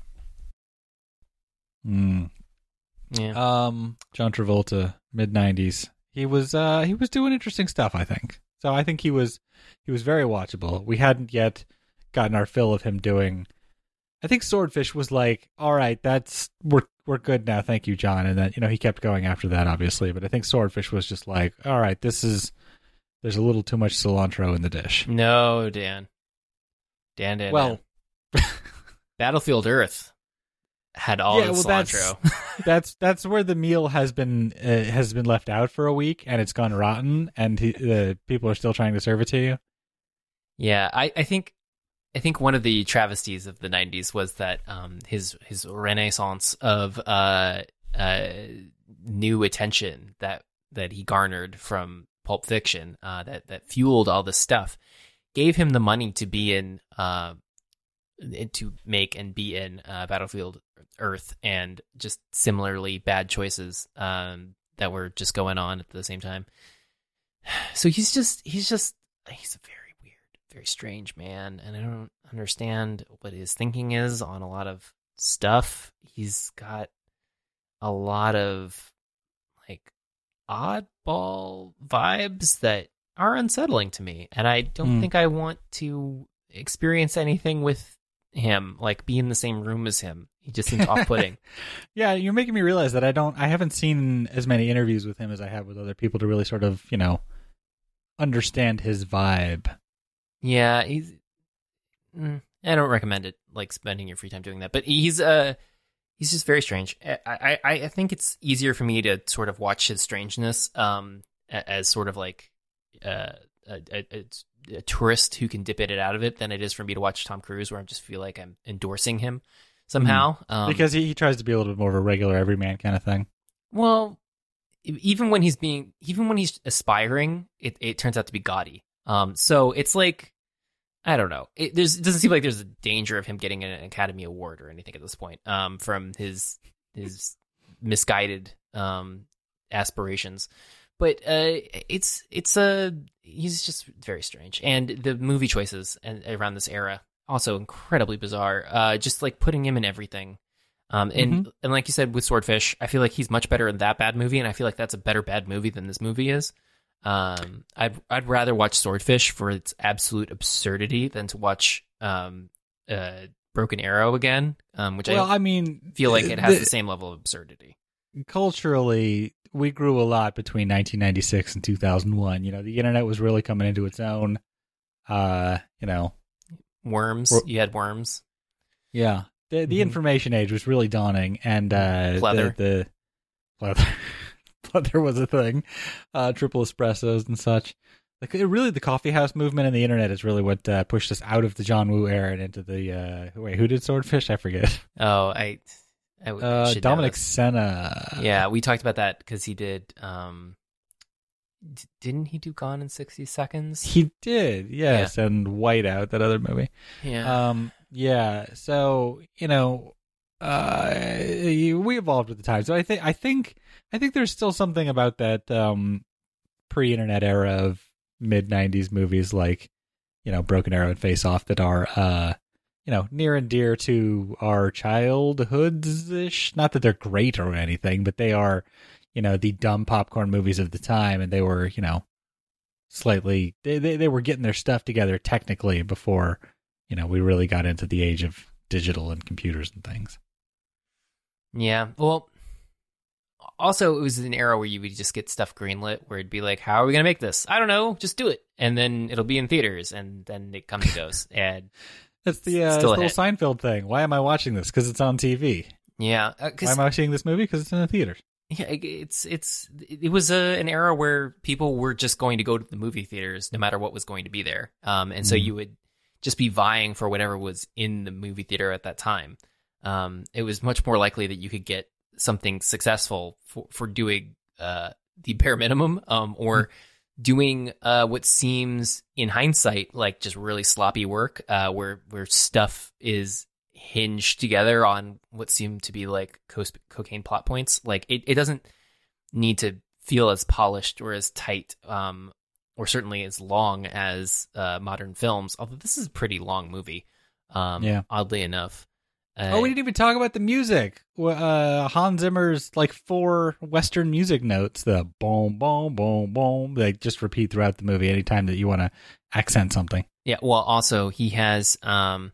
Mm. Yeah. Um, John Travolta, mid nineties. He was uh he was doing interesting stuff, I think. So I think he was he was very watchable. We hadn't yet gotten our fill of him doing. I think Swordfish was like, all right, that's we're we're good now, thank you, John. And then, you know, he kept going after that, obviously. But I think Swordfish was just like, all right, this is there's a little too much cilantro in the dish. No, Dan. Dan, Dan. Well, Dan. Battlefield Earth had all yeah, the well, cilantro. That's, that's that's where the meal has been uh, has been left out for a week, and it's gone rotten, and he, the people are still trying to serve it to you. Yeah, I, I think I think one of the travesties of the nineties was that um, his his renaissance of uh, uh, new attention that that he garnered from Pulp Fiction, uh, that that fueled all this stuff, gave him the money to be in uh, to make and be in uh, Battlefield Earth, and just similarly bad choices um, that were just going on at the same time. So he's just he's just he's a very weird, very strange man, and I don't understand what his thinking is on a lot of stuff. He's got a lot of like oddball vibes that are unsettling to me, and I don't Mm. think I want to experience anything with him, like be in the same room as him. He just seems off-putting. Yeah, you're making me realize that I don't I haven't seen as many interviews with him as I have with other people to really sort of, you know, understand his vibe. Yeah, he's. mm, I don't recommend it, like spending your free time doing that. But he's uh, he's just very strange. I, I, I think it's easier for me to sort of watch his strangeness um a- as sort of like uh a, a, a, a tourist who can dip in and out of it than it is for me to watch Tom Cruise, where I just feel like I'm endorsing him somehow. Um, Because he, he tries to be a little bit more of a regular everyman kind of thing. Well, e- even when he's being, even when he's aspiring, it, it turns out to be gaudy. Um, so it's like, I don't know. It, there's, it doesn't seem like there's a danger of him getting an Academy Award or anything at this point. Um, from his his misguided um aspirations, but uh, it's it's a he's just very strange, and the movie choices and around this era also incredibly bizarre. Uh, just like putting him in everything. Um, and Mhm. and like you said with Swordfish, I feel like he's much better in that bad movie, and I feel like that's a better bad movie than this movie is. Um, I'd I'd rather watch Swordfish for its absolute absurdity than to watch um, uh, Broken Arrow again, um, which Well, I I mean, feel like it has the- the same level of absurdity. culturally, we grew a lot between nineteen ninety-six and two thousand one. You know, the internet was really coming into its own. Uh, you know, Worms, Wor- you had Worms. yeah, the the Mhm. information age was really dawning, and uh, Pleather. the, the pleather, pleather was a thing. Uh, triple espressos and such. Like it really, the coffee house movement and the internet is really what uh, pushed us out of the John Woo era and into the. Uh, wait, who did Swordfish? I forget. Oh, I, I w- Uh, should know Dominic this. Senna. Yeah, we talked about that because he did. Um, d- didn't he do Gone in sixty Seconds? He did, yes, and Whiteout, that other movie. Yeah. Um, yeah. So you know, uh, we evolved with the times. So I think, I think, I think there's still something about that um, pre-internet era of mid nineties movies, like you know, Broken Arrow and Face Off that are, uh, you know, near and dear to our childhoods-ish. Not that they're great or anything, but they are, you know, the dumb popcorn movies of the time, and they were, you know, slightly, they, they, they were getting their stuff together technically before, you know, we really got into the age of digital and computers and things. Yeah, well, also it was an era where you would just get stuff greenlit, where it'd be like, how are we going to make this? I don't know, just do it. And then it'll be in theaters, and then it comes and goes. And That's the, uh, the little Seinfeld thing. Why am I watching this? Because it's on T V. Yeah. Uh, Why am I seeing this movie? Because it's in the theaters. Yeah, it's it's it was a, an era where people were just going to go to the movie theaters no matter what was going to be there, um, and mm. so you would just be vying for whatever was in the movie theater at that time. Um, it was much more likely that you could get something successful for for doing uh, the bare minimum, um, or mm. doing uh, what seems in hindsight like just really sloppy work, uh, where where stuff is hinged together on what seem to be like co- cocaine plot points. Like it, it doesn't need to feel as polished or as tight, um, or certainly as long as uh, modern films. Although this is a pretty long movie, um, yeah. Oddly enough. Uh, oh, we didn't even talk about the music. Uh, Hans Zimmer's like four Western music notes, the boom, boom, boom, boom, they just repeat throughout the movie anytime that you want to accent something. Yeah. Well, also he has. Um,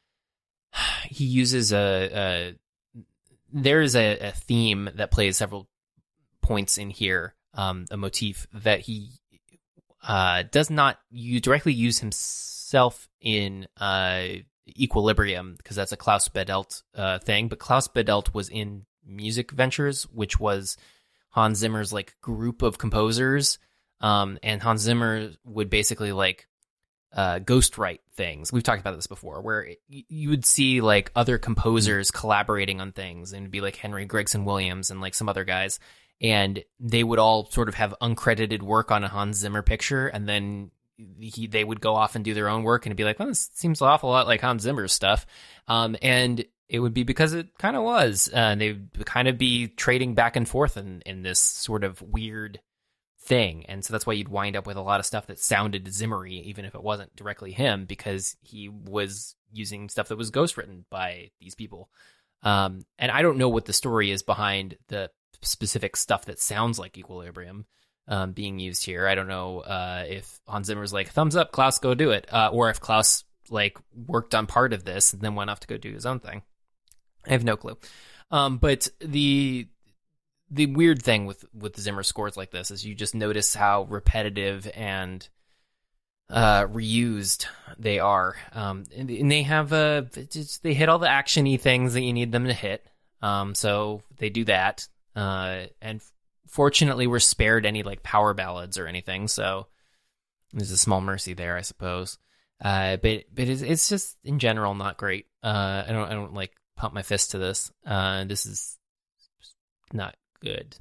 He uses a, a there is a, a theme that plays several points in here, um, a motif that he uh, does not you directly use himself in uh, Equilibrium, because that's a Klaus Badelt uh, thing. But Klaus Badelt was in Music Ventures, which was Hans Zimmer's like group of composers, um, and Hans Zimmer would basically like Uh, ghostwrite things. We've talked about this before, where it, you would see like other composers collaborating on things, and it'd be like Henry Gregson Williams and like some other guys, and they would all sort of have uncredited work on a Hans Zimmer picture, and then he, they would go off and do their own work, and it'd be like, well, this seems an awful lot like Hans Zimmer's stuff, um, and it would be because it kind of was. Uh, they would kind of be trading back and forth in, in this sort of weird thing, and so that's why you'd wind up with a lot of stuff that sounded Zimmery, even if it wasn't directly him, because he was using stuff that was ghostwritten by these people. Um, and I don't know what the story is behind the specific stuff that sounds like Equilibrium um, being used here. I don't know uh, if Hans Zimmer's like, thumbs up, Klaus, go do it, uh, or if Klaus like worked on part of this and then went off to go do his own thing. I have no clue. Um, but the The weird thing with, with Zimmer scores like this is you just notice how repetitive and uh, reused they are. Um, and, and they have a, just, they hit all the action-y things that you need them to hit. Um, so they do that. Uh, and fortunately, we're spared any like power ballads or anything. So there's a small mercy there, I suppose. Uh, but but it's, it's just in general not great. Uh, I don't I don't like pump my fist to this. Uh, this is not good.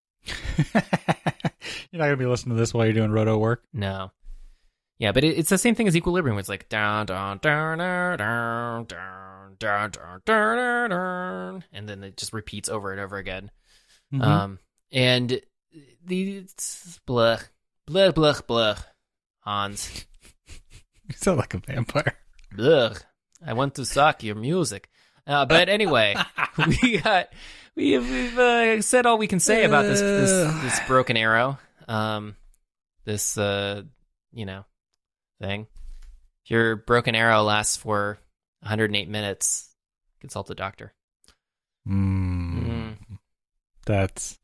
You're not gonna be listening to this while you're doing roto work. No. Yeah, but it, it's the same thing as Equilibrium, where it's like down, down, down, down, down, down, down, down, down, down, and then it just repeats over and over again. Mm-hmm. Um, and the it's blah, blah, blah, blah. Hans, you sound like a vampire. Blah. I want to suck your music. Uh, but anyway, we got. We've, we've uh, said all we can say about this this, this Broken Arrow, um, this uh, you know, thing. If your Broken Arrow lasts for one hundred eight minutes, consult a doctor. Mm. Mm. That's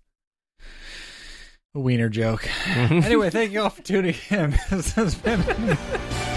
a wiener joke. Anyway, thank you all for tuning in. This has been